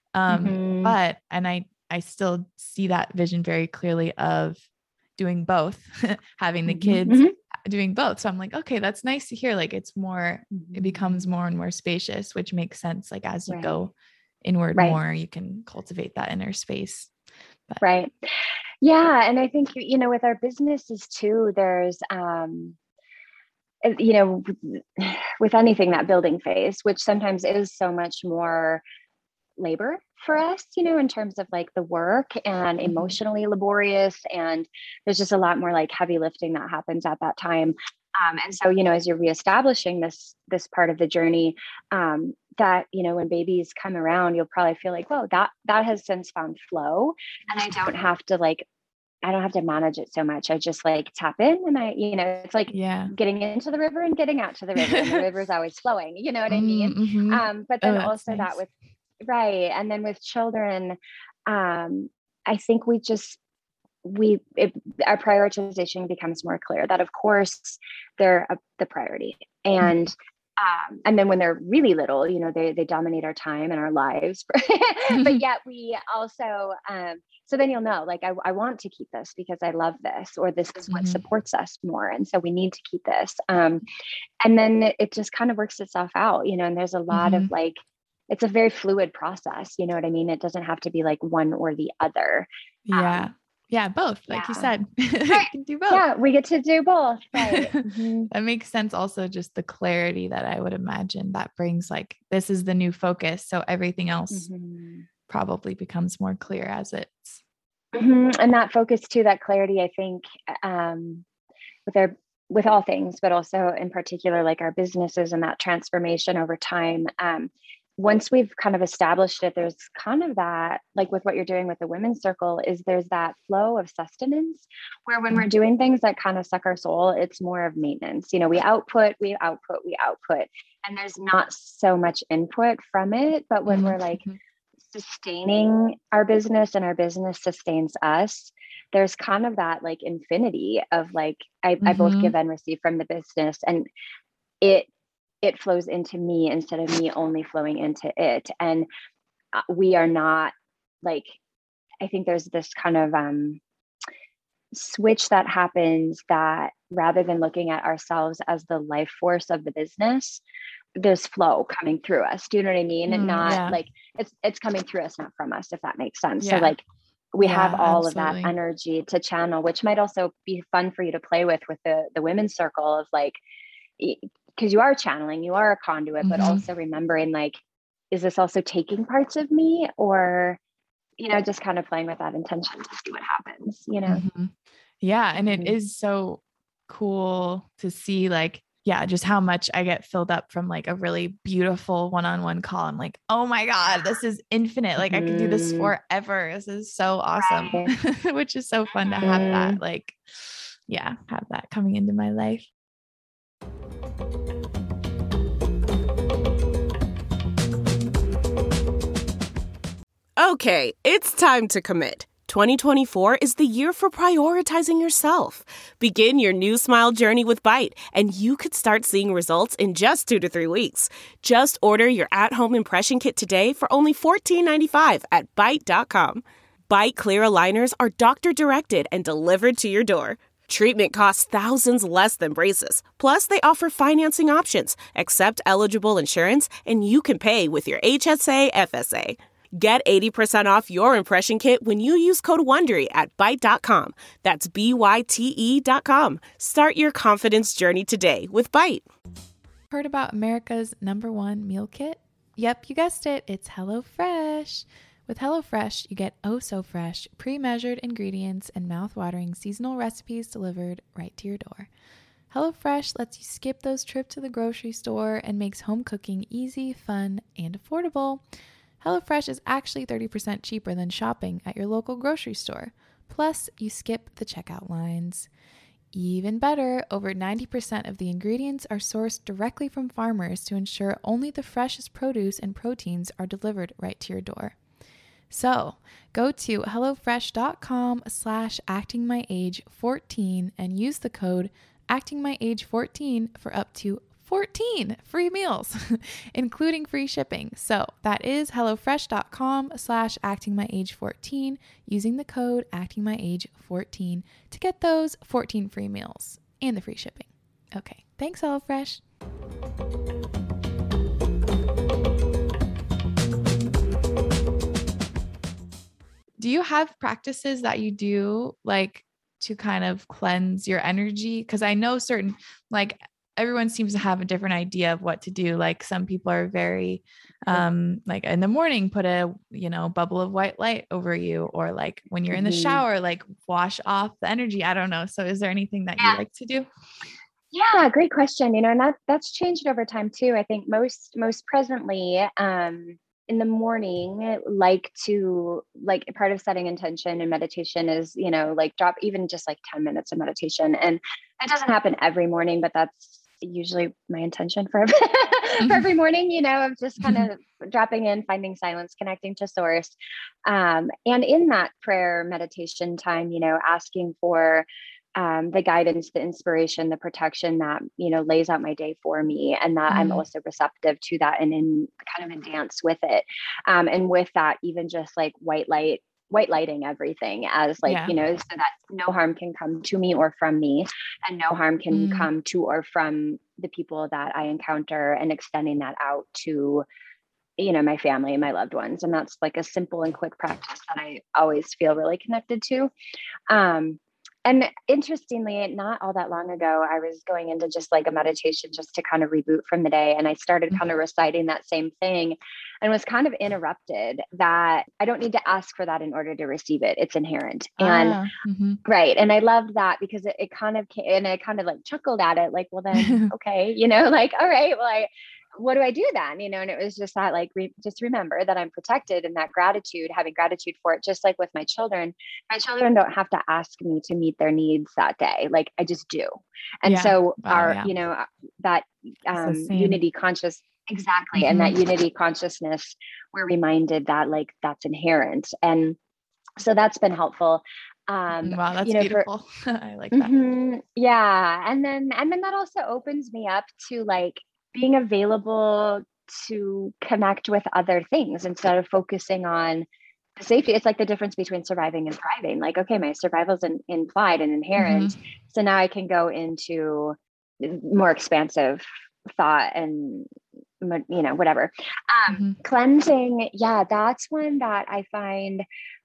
But I still see that vision very clearly of doing both, having the kids, doing both. So I'm like, okay, that's nice to hear. Like it becomes more and more spacious, which makes sense. Like as you go inward more, you can cultivate that inner space. Right. Yeah. And I think, with our businesses too, there's, with anything, that building phase, which sometimes is so much more labor for us, in terms of like the work, and emotionally laborious. And there's just a lot more like heavy lifting that happens at that time. And so, as you're reestablishing this part of the journey, that, when babies come around, you'll probably feel like, whoa, that has since found flow. And I don't have to manage it so much. I just like tap in, and it's like getting into the river and getting out to the river, and the river is always flowing, you know what I mean? But then also nice. That with, right. And then with children, I think our prioritization becomes more clear, that of course they're the priority. And then when they're really little, they dominate our time and our lives, but yet we also, so then you'll know, like, I want to keep this because I love this, or this is what supports us more. And so we need to keep this. And then it just kind of works itself out, and there's a lot of like, it's a very fluid process. You know what I mean? It doesn't have to be like one or the other. Yeah, both, like you said. Right. You can do both. Yeah, we get to do both. Right. That makes sense. Also, just the clarity that I would imagine that brings, like, this is the new focus. So everything else probably becomes more clear as it's. And that focus too, that clarity, I think, with all things, but also in particular, like our businesses and that transformation over time. Once we've kind of established it, there's kind of that, like with what you're doing with the women's circle, is there's that flow of sustenance, where when we're doing things that kind of suck our soul, it's more of maintenance. We output, and there's not so much input from it. But when we're like sustaining our business and our business sustains us, there's kind of that like infinity of like, I both give and receive from the business, and it flows into me instead of me only flowing into it. And we are not like, I think there's this kind of switch that happens, that rather than looking at ourselves as the life force of the business, there's flow coming through us. Do you know what I mean? Not Yeah. like it's coming through us, not from us, if that makes sense. So Yeah. like we have Yeah, all of that absolutely. energy to channel, which might also be fun for you to play with the women's circle of like, because you are channeling, you are a conduit, but Mm-hmm. also remembering like, is this also taking parts of me, or just kind of playing with that intention to see what happens, Mm-hmm. Yeah. And it Mhm. is so cool to see like, yeah, just how much I get filled up from like a really beautiful one-on-one call. I'm like, oh my God, this is infinite. Like I could do this Mhm. forever. This is so awesome, Right. which is so fun to have that, Mhm. like, yeah, have that coming into my life. Okay, it's time to commit. 2024 is the year for prioritizing yourself. Begin your new smile journey with Byte, and you could start seeing results in just 2 to 3 weeks. Just order your at-home impression kit today for only $14.95 at Byte.com. Byte Clear aligners are doctor-directed and delivered to your door. Treatment costs thousands less than braces. Plus, they offer financing options, accept eligible insurance, and you can pay with your HSA FSA. Get 80% off your impression kit when you use code WONDERY at Byte.com. That's BYTE.com. Start your confidence journey today with Byte. Heard about America's #1 meal kit? Yep, you guessed it. It's HelloFresh. With HelloFresh, you get oh so fresh, pre-measured ingredients and mouth-watering seasonal recipes delivered right to your door. HelloFresh lets you skip those trips to the grocery store and makes home cooking easy, fun, and affordable. HelloFresh is actually 30% cheaper than shopping at your local grocery store. Plus, you skip the checkout lines. Even better, over 90% of the ingredients are sourced directly from farmers to ensure only the freshest produce and proteins are delivered right to your door. So, go to hellofresh.com/actingmyage14 and use the code actingmyage14 for up to 14 free meals, including free shipping. So that is hellofresh.com/actingmyage14 using the code actingmyage14 to get those 14 free meals and the free shipping. Okay, thanks HelloFresh. Do you have practices that you do like to kind of cleanse your energy? Because I know certain, like everyone seems to have a different idea of what to do. Like some people are very, like in the morning, put a, bubble of white light over you, or like when you're in the Mhm. shower, like wash off the energy. I don't know. So is there anything that you like to do? Yeah, great question. And that's changed over time too. I think most presently, in the morning, like to like part of setting intention and meditation is, like drop even just like 10 minutes of meditation. And it doesn't happen every morning, but that's usually my intention for for every morning, of just kind of dropping in, finding silence, connecting to source. And in that prayer meditation time, asking for the guidance, the inspiration, the protection that, lays out my day for me, and that I'm Mm, also receptive to that and in kind of in dance with it. And with that, even just like white lighting everything as like, yeah. so that no harm can come to me or from me, and no harm can Mm, come to or from the people that I encounter, and extending that out to, my family and my loved ones. And that's like a simple and quick practice that I always feel really connected to. um, and interestingly, not all that long ago, I was going into just like a meditation just to kind of reboot from the day. And I started kind of reciting that same thing, and was kind of interrupted that I don't need to ask for that in order to receive it. It's inherent. And mhm. right. And I loved that because it kind of came, and I kind of like chuckled at it, like, well, then, okay, like, all right, well, what do I do then? And it was just that, like, just remember that I'm protected, and that gratitude, having gratitude for it, just like with my children don't have to ask me to meet their needs that day. Like I just do. And Yeah. so Wow. Yeah. that So same. unity conscious, exactly. And that Mhm. unity consciousness, we're reminded that like that's inherent. And so that's been helpful. Wow. That's For beautiful. I like that. yeah. And then that also opens me up to like being available to connect with other things instead of focusing on safety, it's like the difference between surviving and thriving. Like, okay, my survival is implied and inherent. Mm-hmm. So now I can go into more expansive thought and, whatever. Mm-hmm. Cleansing. Yeah, that's one that I find,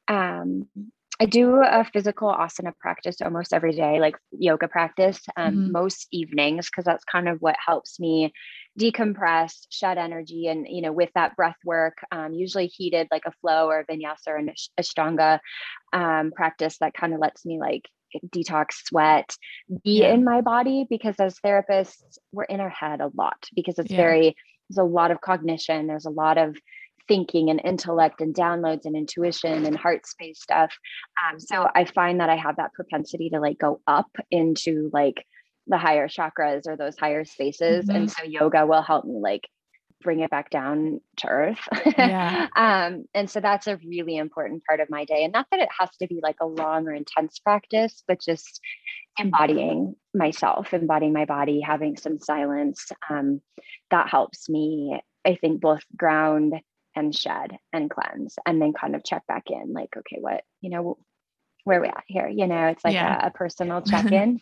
I do a physical asana practice almost every day, like yoga practice, Mm-hmm. most evenings, because that's kind of what helps me decompress, shed energy. And, with that breath work, usually heated like a flow or vinyasa or an ashtanga practice that kind of lets me like detox, sweat, be Yeah. in my body, because as therapists, we're in our head a lot because it's Yeah. there's a lot of cognition. There's a lot of thinking and intellect and downloads and intuition and heart space stuff. So I find that I have that propensity to like go up into like the higher chakras or those higher spaces. Mm-hmm. And so yoga will help me like bring it back down to earth. Yeah. And so that's a really important part of my day. And not that it has to be like a long or intense practice, but just embodying myself, embodying my body, having some silence. That helps me, I think, both ground and shed and cleanse, and then kind of check back in like, okay, what, where are we at here? It's like Yeah. a personal check-in.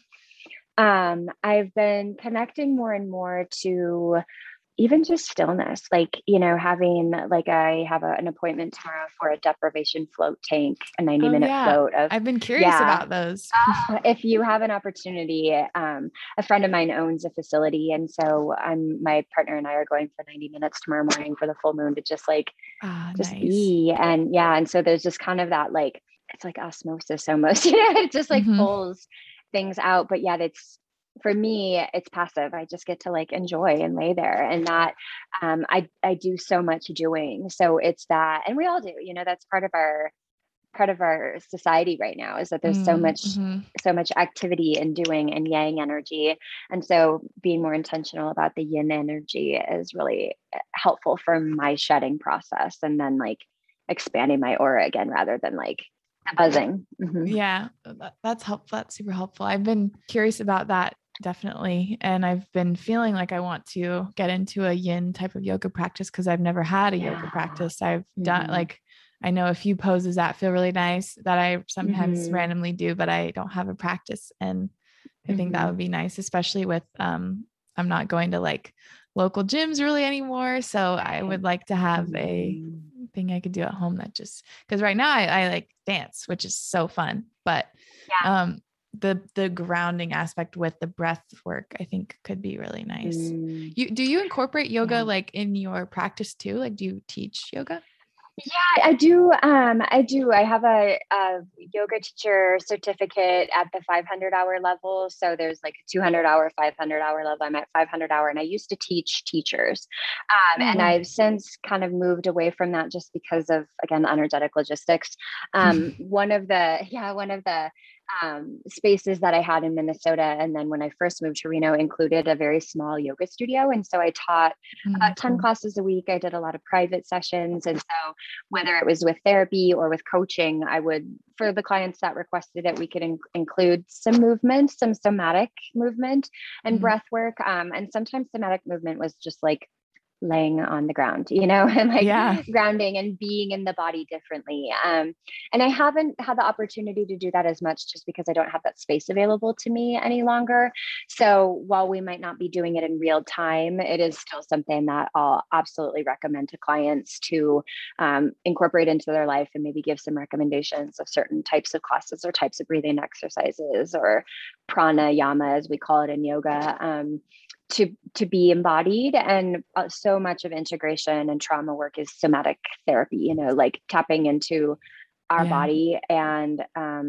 I've been connecting more and more to even just stillness, like, having like, I have an appointment tomorrow for a deprivation float tank, a 90-minute yeah. float of, I've been curious about those. if you have an opportunity, a friend of mine owns a facility. And so my partner and I are going for 90 minutes tomorrow morning for the full moon to just like, just Nice. be. And yeah. And so there's just kind of that, like, it's like osmosis almost, it just like Mm-hmm. pulls things out. But yeah, for me, it's passive. I just get to like enjoy and lay there, and that I do so much doing. So it's that, and we all do, that's part of our society right now, is that there's Mm-hmm. so much activity and doing and yang energy. And so being more intentional about the yin energy is really helpful for my shedding process, and then like expanding my aura again rather than like buzzing. Mm-hmm. Yeah, that's helpful. That's super helpful. I've been curious about that, definitely. And I've been feeling like I want to get into a yin type of yoga practice because I've never had a yoga practice. I've done like, I know a few poses that feel really nice that I sometimes randomly do, but I don't have a practice. And I think that would be nice, especially with, I'm not going to like local gyms really anymore. So I would like to have a thing I could do at home that just, because right now I like dance, which is so fun, but the grounding aspect with the breath work, I think could be really nice. Do you incorporate yoga like in your practice too? Like, do you teach yoga? Yeah, I do. I have a yoga teacher certificate at the 500-hour level. So there's like a 200-hour, 500-hour level. I'm at 500-hour, and I used to teach teachers. And I've since kind of moved away from that just because of, again, energetic logistics. One of the spaces that I had in Minnesota, and then when I first moved to Reno, included a very small yoga studio. And so I taught about 10 classes a week. I did a lot of private sessions. And so whether it was with therapy or with coaching, I would, for the clients that requested it, we could include some movement, some somatic movement and breath work. And sometimes somatic movement was just like laying on the ground, and like grounding and being in the body differently. And I haven't had the opportunity to do that as much just because I don't have that space available to me any longer. So while we might not be doing it in real time, it is still something that I'll absolutely recommend to clients to incorporate into their life, and maybe give some recommendations of certain types of classes or types of breathing exercises, or pranayama, as we call it in yoga, to be embodied. And so much of integration and trauma work is somatic therapy, like tapping into our body and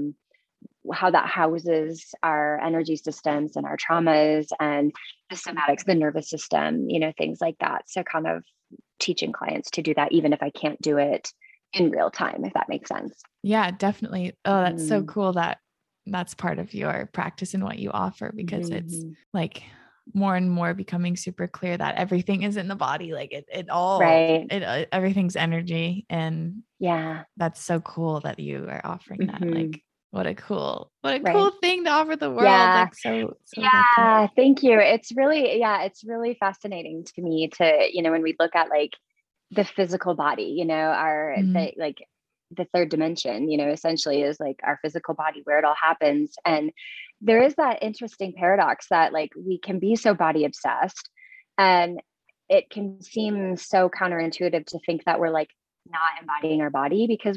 how that houses our energy systems and our traumas and the somatics, the nervous system, things like that. So kind of teaching clients to do that, even if I can't do it in real time, if that makes sense. Yeah, definitely. Oh, that's so cool that that's part of your practice and what you offer, because it's like more and more becoming super clear that everything is in the body. Like it all, everything's energy. And that's so cool that you are offering that. Like, what a cool thing to offer the world. Like so thank you. It's really fascinating to me to, when we look at like the physical body, the third dimension, essentially is like our physical body, where it all happens. And there is that interesting paradox that like we can be so body obsessed, and it can seem so counterintuitive to think that we're like not embodying our body, because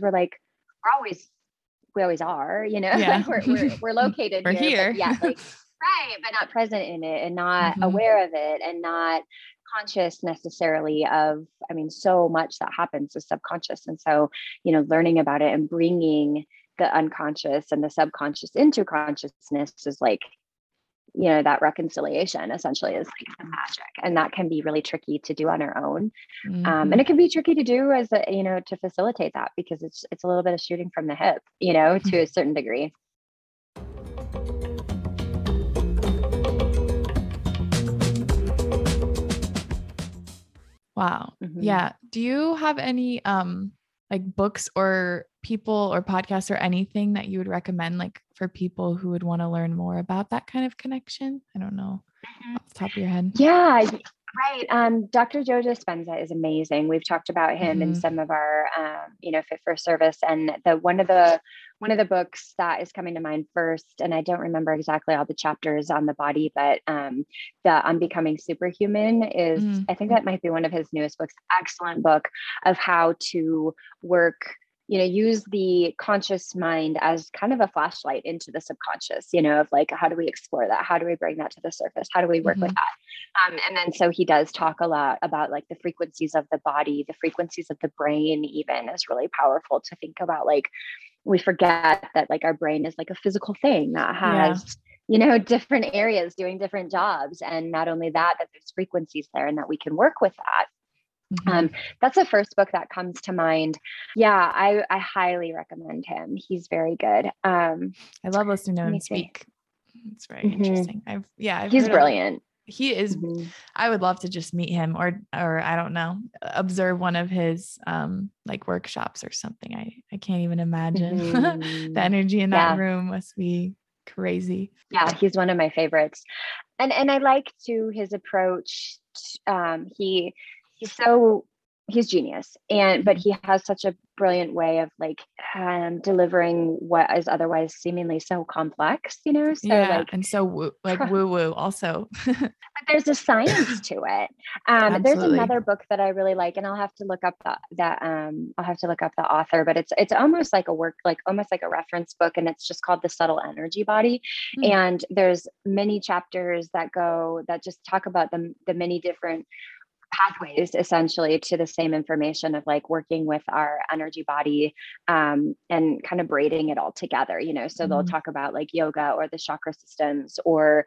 we always are, Yeah. like we're located We're here. but yeah, like right, but not present in it, and not Mm-hmm. aware of it, and not conscious necessarily of, I mean, so much that happens is subconscious. And so, learning about it and bringing the unconscious and the subconscious into consciousness is like, that reconciliation essentially is like the magic. And that can be really tricky to do on our own. Mm-hmm. And it can be tricky to do as a, to facilitate that, because it's a little bit of shooting from the hip, to a certain degree. Wow. Mm-hmm. Yeah. Do you have any like books or people or podcasts or anything that you would recommend, like for people who would want to learn more about that kind of connection? I don't know, off the top of your head. Yeah, right. Dr. Joe Dispenza is amazing. We've talked about him in some of our, Fit for Service, and one of the books that is coming to mind first, and I don't remember exactly all the chapters on the body, but the Unbecoming Superhuman is, I think that might be one of his newest books. Excellent book of how to work, use the conscious mind as kind of a flashlight into the subconscious, of like, how do we explore that? How do we bring that to the surface? How do we work with that? And then, so he does talk a lot about like the frequencies of the body, the frequencies of the brain, even is really powerful to think about. Like, we forget that like our brain is like a physical thing that has, different areas doing different jobs. And not only that there's frequencies there and that we can work with that. That's the first book that comes to mind. Yeah, I highly recommend him. He's very good. I love listening to him speak. It's very interesting. He's brilliant. He is. I would love to just meet him, or I don't know, observe one of his like workshops or something. I can't even imagine. The energy in that room must be crazy. Yeah, he's one of my favorites. And I like too his approach. He's genius, but he has such a brilliant way of like delivering what is otherwise seemingly so complex, so like, and so woo woo also. But there's a science to it. There's another book that I really like, and I'll have to look up the author, but it's almost like almost like a reference book, and it's just called The Subtle Energy Body. And there's many chapters that just talk about the many different pathways essentially to the same information of like working with our energy body, and kind of braiding it all together, so they'll talk about like yoga or the chakra systems, or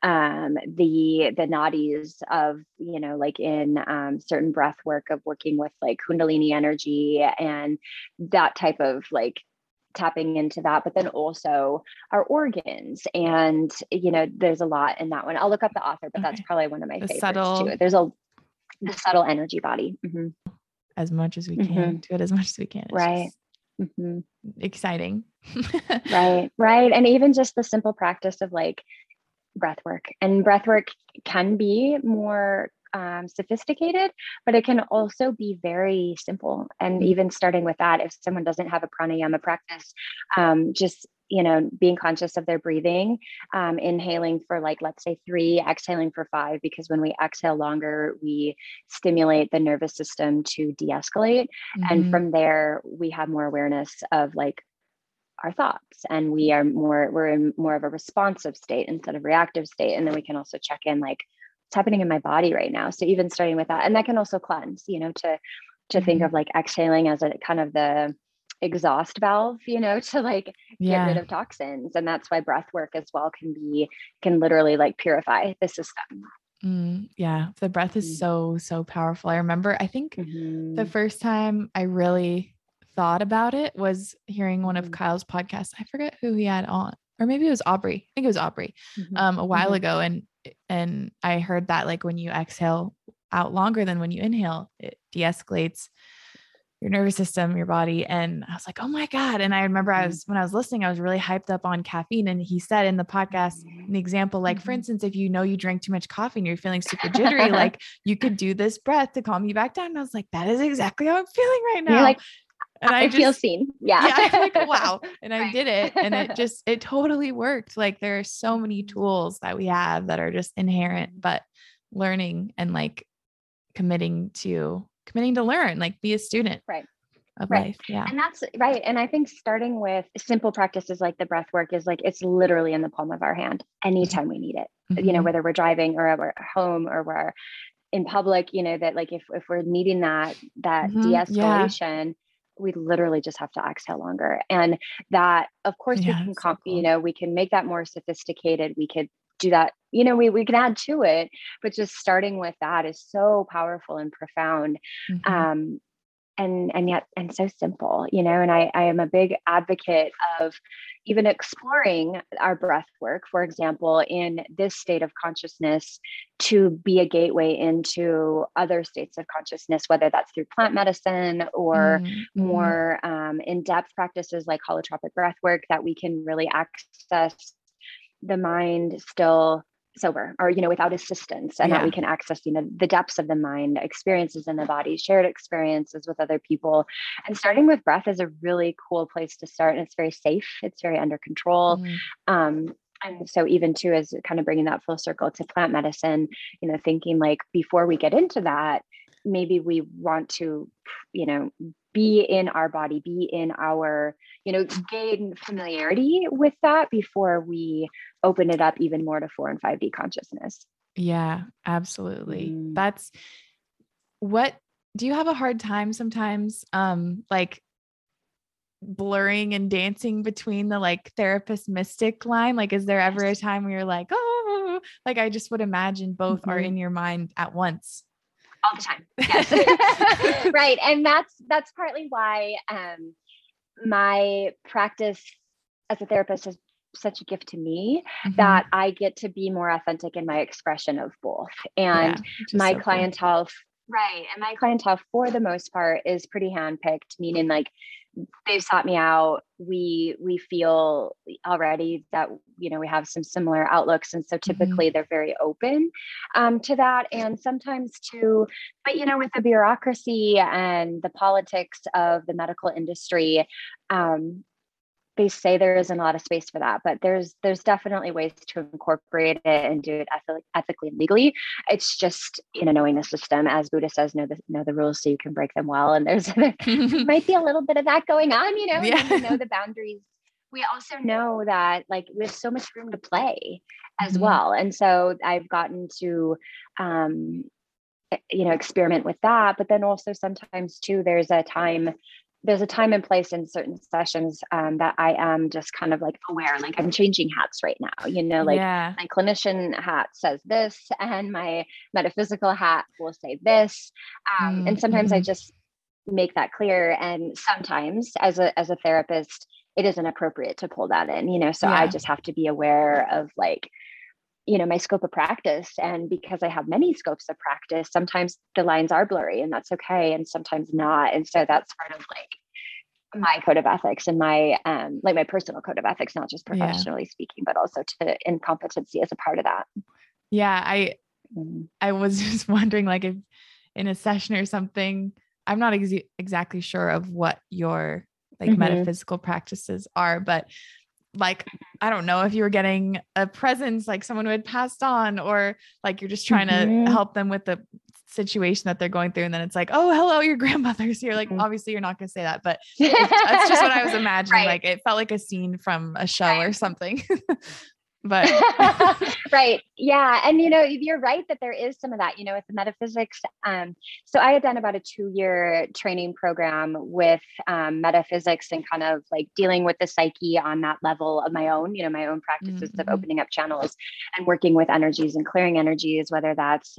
the nadis of, like in certain breath work of working with like Kundalini energy and that type of like tapping into that, but then also our organs. And, there's a lot in that one. I'll look up the author, but that's probably one of my favorites too. There's The Subtle Energy Body. As much as we can, do it as much as we can. It's right. Exciting. Right. And even just the simple practice of like breath work. And breath work can be more sophisticated, but it can also be very simple. And even starting with that, if someone doesn't have a pranayama practice, just being conscious of their breathing, inhaling for like, let's say 3, exhaling for 5, because when we exhale longer, we stimulate the nervous system to de-escalate. And from there, we have more awareness of like our thoughts, and we're in more of a responsive state instead of reactive state. And then we can also check in like, what's happening in my body right now? So even starting with that, and that can also cleanse, to think of like exhaling as a kind of the exhaust valve, to like get rid of toxins. And that's why breath work as well can literally like purify the system. The breath is so powerful. I remember, I think the first time I really thought about it was hearing one of Kyle's podcasts. I forget who he had on, or maybe it was Aubrey. I think it was Aubrey a while ago. And I heard that like when you exhale out longer than when you inhale, it de-escalates your nervous system, your body. And I was like, oh my God. And I remember when I was listening, I was really hyped up on caffeine. And he said in the podcast, an example, like for instance, if you drank too much coffee and you're feeling super jittery, like you could do this breath to calm you back down. And I was like, that is exactly how I'm feeling right now. You're like, And I feel seen. Yeah. Yeah. I'm like, wow. And I did it. And it totally worked. Like there are so many tools that we have that are just inherent, but learning and like committing to learn, like be a student Right. of Right. life. Yeah. And that's right. And I think starting with simple practices like the breath work is like, it's literally in the palm of our hand anytime we need it, whether we're driving or we're home or we're in public, that like, if we're needing that de-escalation, we literally just have to exhale longer. And that, of course, we can, so cool. we can make that more sophisticated. We could do that, we can add to it, but just starting with that is so powerful and profound. And so simple, and I am a big advocate of even exploring our breath work, for example, in this state of consciousness to be a gateway into other states of consciousness, whether that's through plant medicine or more in-depth practices like holotropic breath work that we can really access the mind still sober or without assistance, and that we can access the depths of the mind, experiences in the body, shared experiences with other people. And starting with breath is a really cool place to start, and it's very safe, it's very under control. And so even too, as kind of bringing that full circle to plant medicine, thinking like before we get into that, maybe we want to be in our body, be in our gain familiarity with that before we open it up even more to 4 and 5D consciousness. Yeah, absolutely. That's what, do you have a hard time sometimes, like blurring and dancing between the like therapist mystic line? Like, is there ever a time where you're like, oh, like, I just would imagine both are in your mind at once. All the time. Yes. Right. And that's partly why, my practice as a therapist is such a gift to me, that I get to be more authentic in my expression of both. And my clientele, right. And my clientele for the most part is pretty handpicked, meaning like they've sought me out. We feel already that, we have some similar outlooks. And so typically they're very open to that. And sometimes too, but, with the bureaucracy and the politics of the medical industry, they say there isn't a lot of space for that, but there's definitely ways to incorporate it and do it ethically and legally. It's just, knowing the system, as Buddha says, know the rules so you can break them well. And there might be a little bit of that going on, and we know the boundaries. We also know that like we have so much room to play as well. And so I've gotten to, experiment with that, but then also sometimes too, there's a time and place in certain sessions that I am just kind of like aware, like I'm changing hats right now, my clinician hat says this and my metaphysical hat will say this. And sometimes I just make that clear. And sometimes as a therapist, it isn't appropriate to pull that in, so I just have to be aware of like, my scope of practice. And because I have many scopes of practice, sometimes the lines are blurry and that's okay. And sometimes not. And so that's part of like my code of ethics and my, like my personal code of ethics, not just professionally speaking, but also to incompetency as a part of that. Yeah. I was just wondering, like if in a session or something, I'm not exactly sure of what your like metaphysical practices are, but like, I don't know if you were getting a presence, like someone who had passed on, or like you're just trying to help them with the situation that they're going through. And then it's like, oh, hello, your grandmother's here. Like, obviously you're not going to say that, but that's just what I was imagining. Like it felt like a scene from a show or something. But right. Yeah. And, you're right that there is some of that, with the metaphysics. So I had done about a 2-year training program with metaphysics and kind of like dealing with the psyche on that level of my own, my own practices of opening up channels and working with energies and clearing energies, whether that's,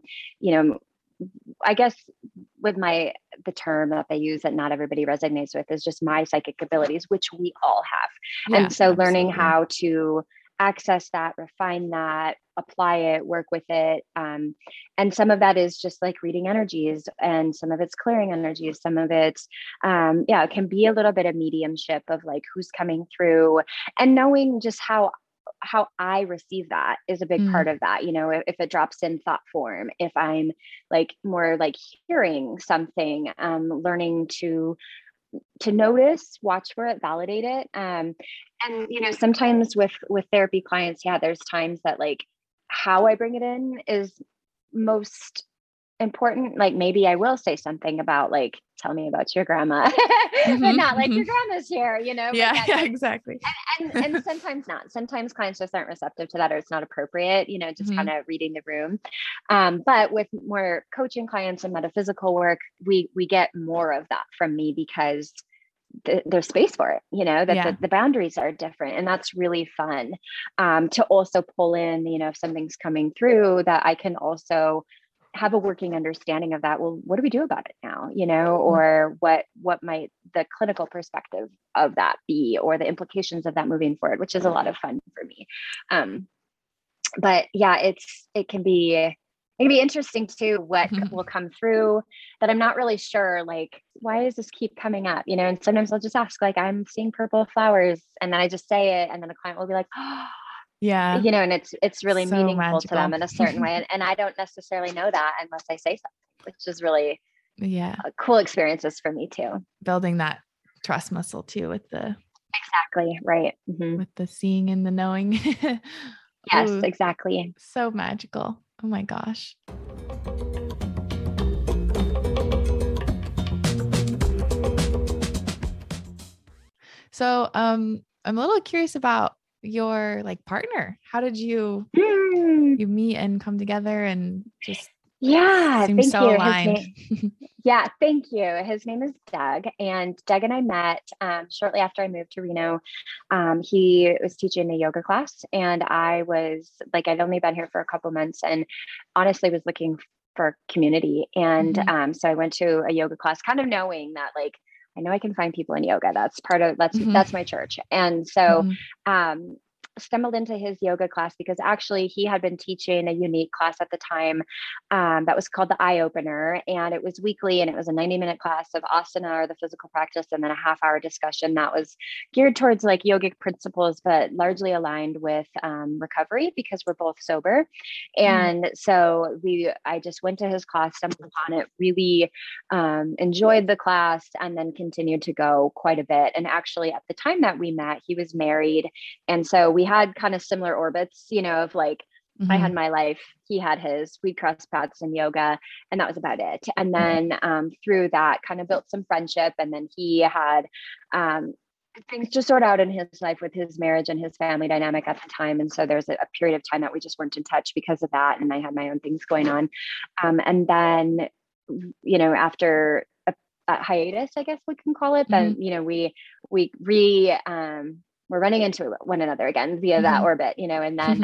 I guess with the term that they use that not everybody resonates with is just my psychic abilities, which we all have. Yeah, and so learning how to access that, refine that, apply it, work with it. And some of that is just like reading energies, and some of it's clearing energies. Some of it's, it can be a little bit of mediumship of like who's coming through, and knowing just how I receive that is a big part of that. If it drops in thought form, if I'm like more like hearing something, learning to to notice, watch for it, validate it. And, sometimes with therapy clients, yeah, there's times that like how I bring it in is most important. Like maybe I will say something about like, tell me about your grandma, but not like your grandma's here, Yeah, but yeah, exactly. and sometimes not. Sometimes clients just aren't receptive to that, or it's not appropriate, just kind of reading the room. But with more coaching clients and metaphysical work, we get more of that from me because there's space for it, that the boundaries are different. And that's really fun to also pull in, if something's coming through, that I can also have a working understanding of that. Well, what do we do about it now? Or what might the clinical perspective of that be, or the implications of that moving forward, which is a lot of fun for me. But yeah, it can be interesting too, what will come through that I'm not really sure, like, why does this keep coming up? And sometimes I'll just ask, like, I'm seeing purple flowers, and then I just say it, and then the client will be like, oh, yeah, and it's really so meaningful magical to them in a certain way. And I don't necessarily know that unless I say something, which is really cool experiences for me too. Building that trust muscle too with the exactly right with the seeing and the knowing. Yes, ooh, exactly. So magical. Oh my gosh. So I'm a little curious about your like partner. How did you meet and come together and just thank so you. aligned? Thank you. His name is Doug, and Doug and I met shortly after I moved to Reno. He was teaching a yoga class, and I was like, I'd only been here for a couple months, and honestly was looking for community. And so I went to a yoga class, kind of knowing that like, I know I can find people in yoga. That's that's my church. And so stumbled into his yoga class because actually he had been teaching a unique class at the time that was called the Eye Opener, and it was weekly, and it was a 90-minute class of asana, or the physical practice, and then a half-hour discussion that was geared towards like yogic principles, but largely aligned with recovery because we're both sober. And so I just went to his class, stumbled upon it, really enjoyed the class, and then continued to go quite a bit. And actually at the time that we met, he was married, and so we had kind of similar orbits, of like, I had my life, he had his, we'd cross paths in yoga, and that was about it. And then through that kind of built some friendship. And then he had things just sort out in his life with his marriage and his family dynamic at the time. And so there's a period of time that we just weren't in touch because of that. And I had my own things going on. And then, after a hiatus, I guess we can call it, then, we're running into one another again via that orbit, and then,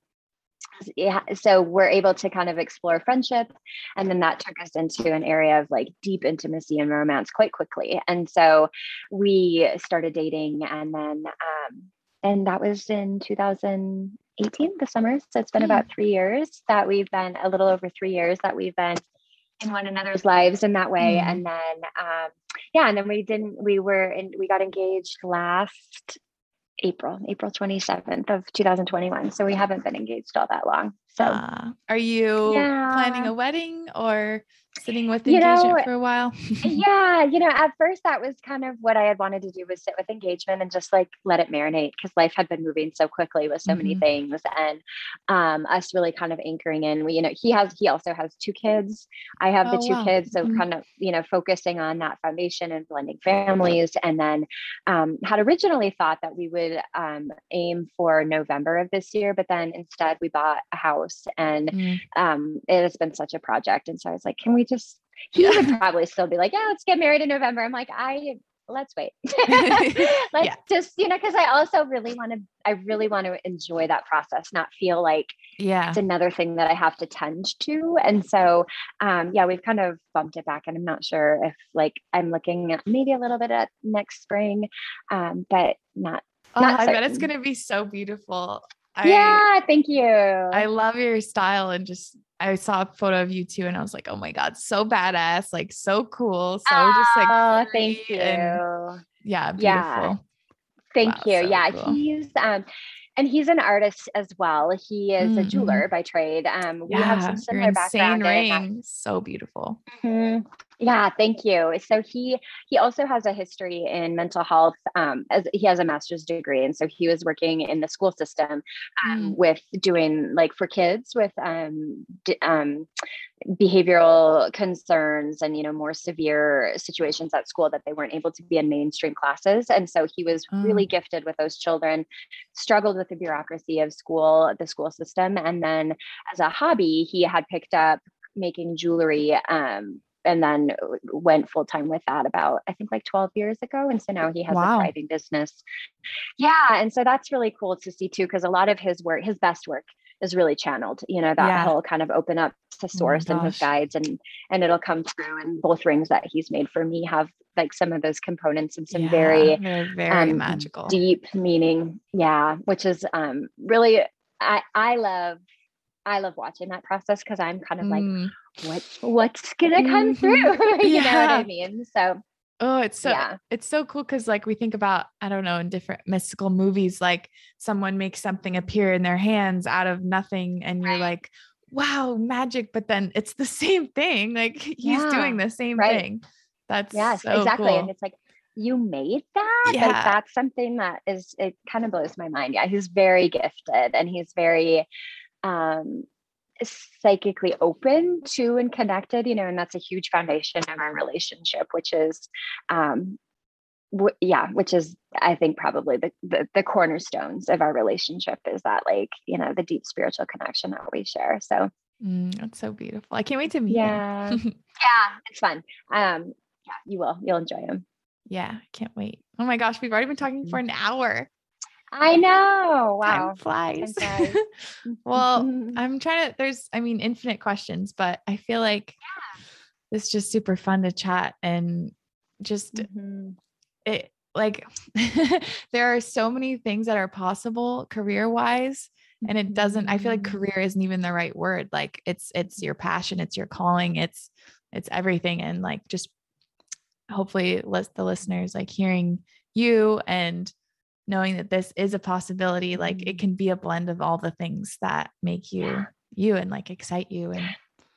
so we're able to kind of explore friendship. And then that took us into an area of like deep intimacy and romance quite quickly. And so we started dating, and then, and that was in 2018, the summer. So it's been about 3 years that we've been, a little over 3 years that we've been in one another's lives in that way. And then, and then we got engaged last April 27th of 2021. So we haven't been engaged all that long. So are you planning a wedding or sitting with engagement for a while? At first that was kind of what I had wanted to do, was sit with engagement and just like let it marinate, because life had been moving so quickly with so many things, and us really kind of anchoring in. He also has 2 kids. I have the 2 kids. So kind of, focusing on that foundation and blending families. And then had originally thought that we would aim for November of this year, but then instead we bought a house, and it has been such a project. And so I was like, can we just, he would probably still be like, let's get married in November. I'm like, let's wait. Let's just, because I also really want to enjoy that process, not feel like it's another thing that I have to tend to. And so, we've kind of bumped it back, and I'm not sure if like, I'm looking at maybe a little bit at next spring, but not I bet it's going to be so beautiful. Thank you. I love your style, and just, I saw a photo of you too, and I was like, oh my God, so badass, like so cool. So just like, thank you. And, beautiful. Thank you. So cool. He's, and he's an artist as well. He is a jeweler by trade. We have some similar background. Ring. So beautiful. Yeah, thank you. So he also has a history in mental health, as he has a master's degree, and so he was working in the school system with doing like for kids with behavioral concerns and more severe situations at school that they weren't able to be in mainstream classes. And so he was really gifted with those children, struggled with the bureaucracy of school, the school system, and then as a hobby, he had picked up making jewelry. And then went full time with that about, I think, like 12 years ago. And so now he has a thriving business. Yeah. And so that's really cool to see too, because a lot of his work, his best work is really channeled, that he'll kind of open up to source in his guides and it'll come through. And both rings that he's made for me have like some of those components and some very magical, deep meaning. Yeah. Which is really, I love watching that process because I'm kind of like, what's gonna come through? You know what I mean? So it's so cool because like we think about, I don't know, in different mystical movies, like someone makes something appear in their hands out of nothing and you're like, wow, magic, but then it's the same thing. Like he's doing the same thing. That's so exactly cool. And it's like, you made that? Like that's something that it kind of blows my mind. Yeah, he's very gifted and he's very psychically open to and connected, and that's a huge foundation of our relationship, which is which is I think probably the cornerstones of our relationship is that like the deep spiritual connection that we share. So that's so beautiful. I can't wait to meet him. Yeah, it's fun. You'll enjoy him. Yeah, I can't wait. Oh my gosh, we've already been talking for an hour. I know. Wow. Time flies. Well, I'm trying to, there's infinite questions, but I feel like it's just super fun to chat and just it like, there are so many things that are possible career-wise. And it doesn't, I feel like career isn't even the right word. Like it's your passion, it's your calling, it's everything. And like, just hopefully the listeners like hearing you and knowing that this is a possibility, like it can be a blend of all the things that make you and like excite you. And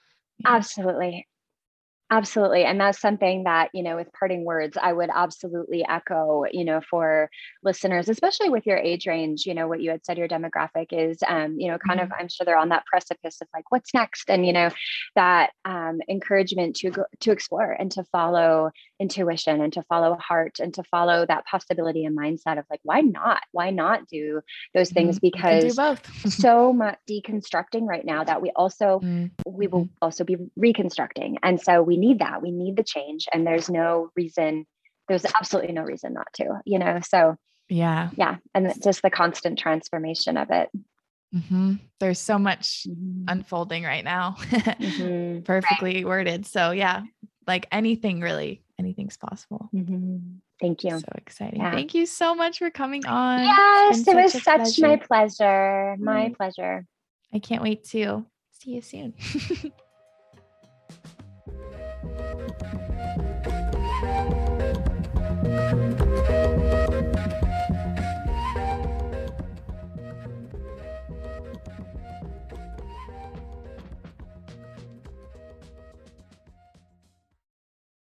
Absolutely. And that's something that, with parting words, I would absolutely echo, for listeners, especially with your age range, what you had said, your demographic is, kind of, I'm sure they're on that precipice of like, what's next? And, that encouragement to explore and to follow intuition and to follow heart and to follow that possibility and mindset of like, why not do those things? Because do both. so much deconstructing right now that we will also be reconstructing. And so we need that. We need the change. And there's absolutely no reason not to, so yeah. And just the constant transformation of it. There's so much unfolding right now. Perfectly worded. So yeah, like anything's possible. Thank you. So exciting. Yeah. Thank you so much for coming on. Yes, it was such my pleasure. My pleasure. I can't wait to see you soon.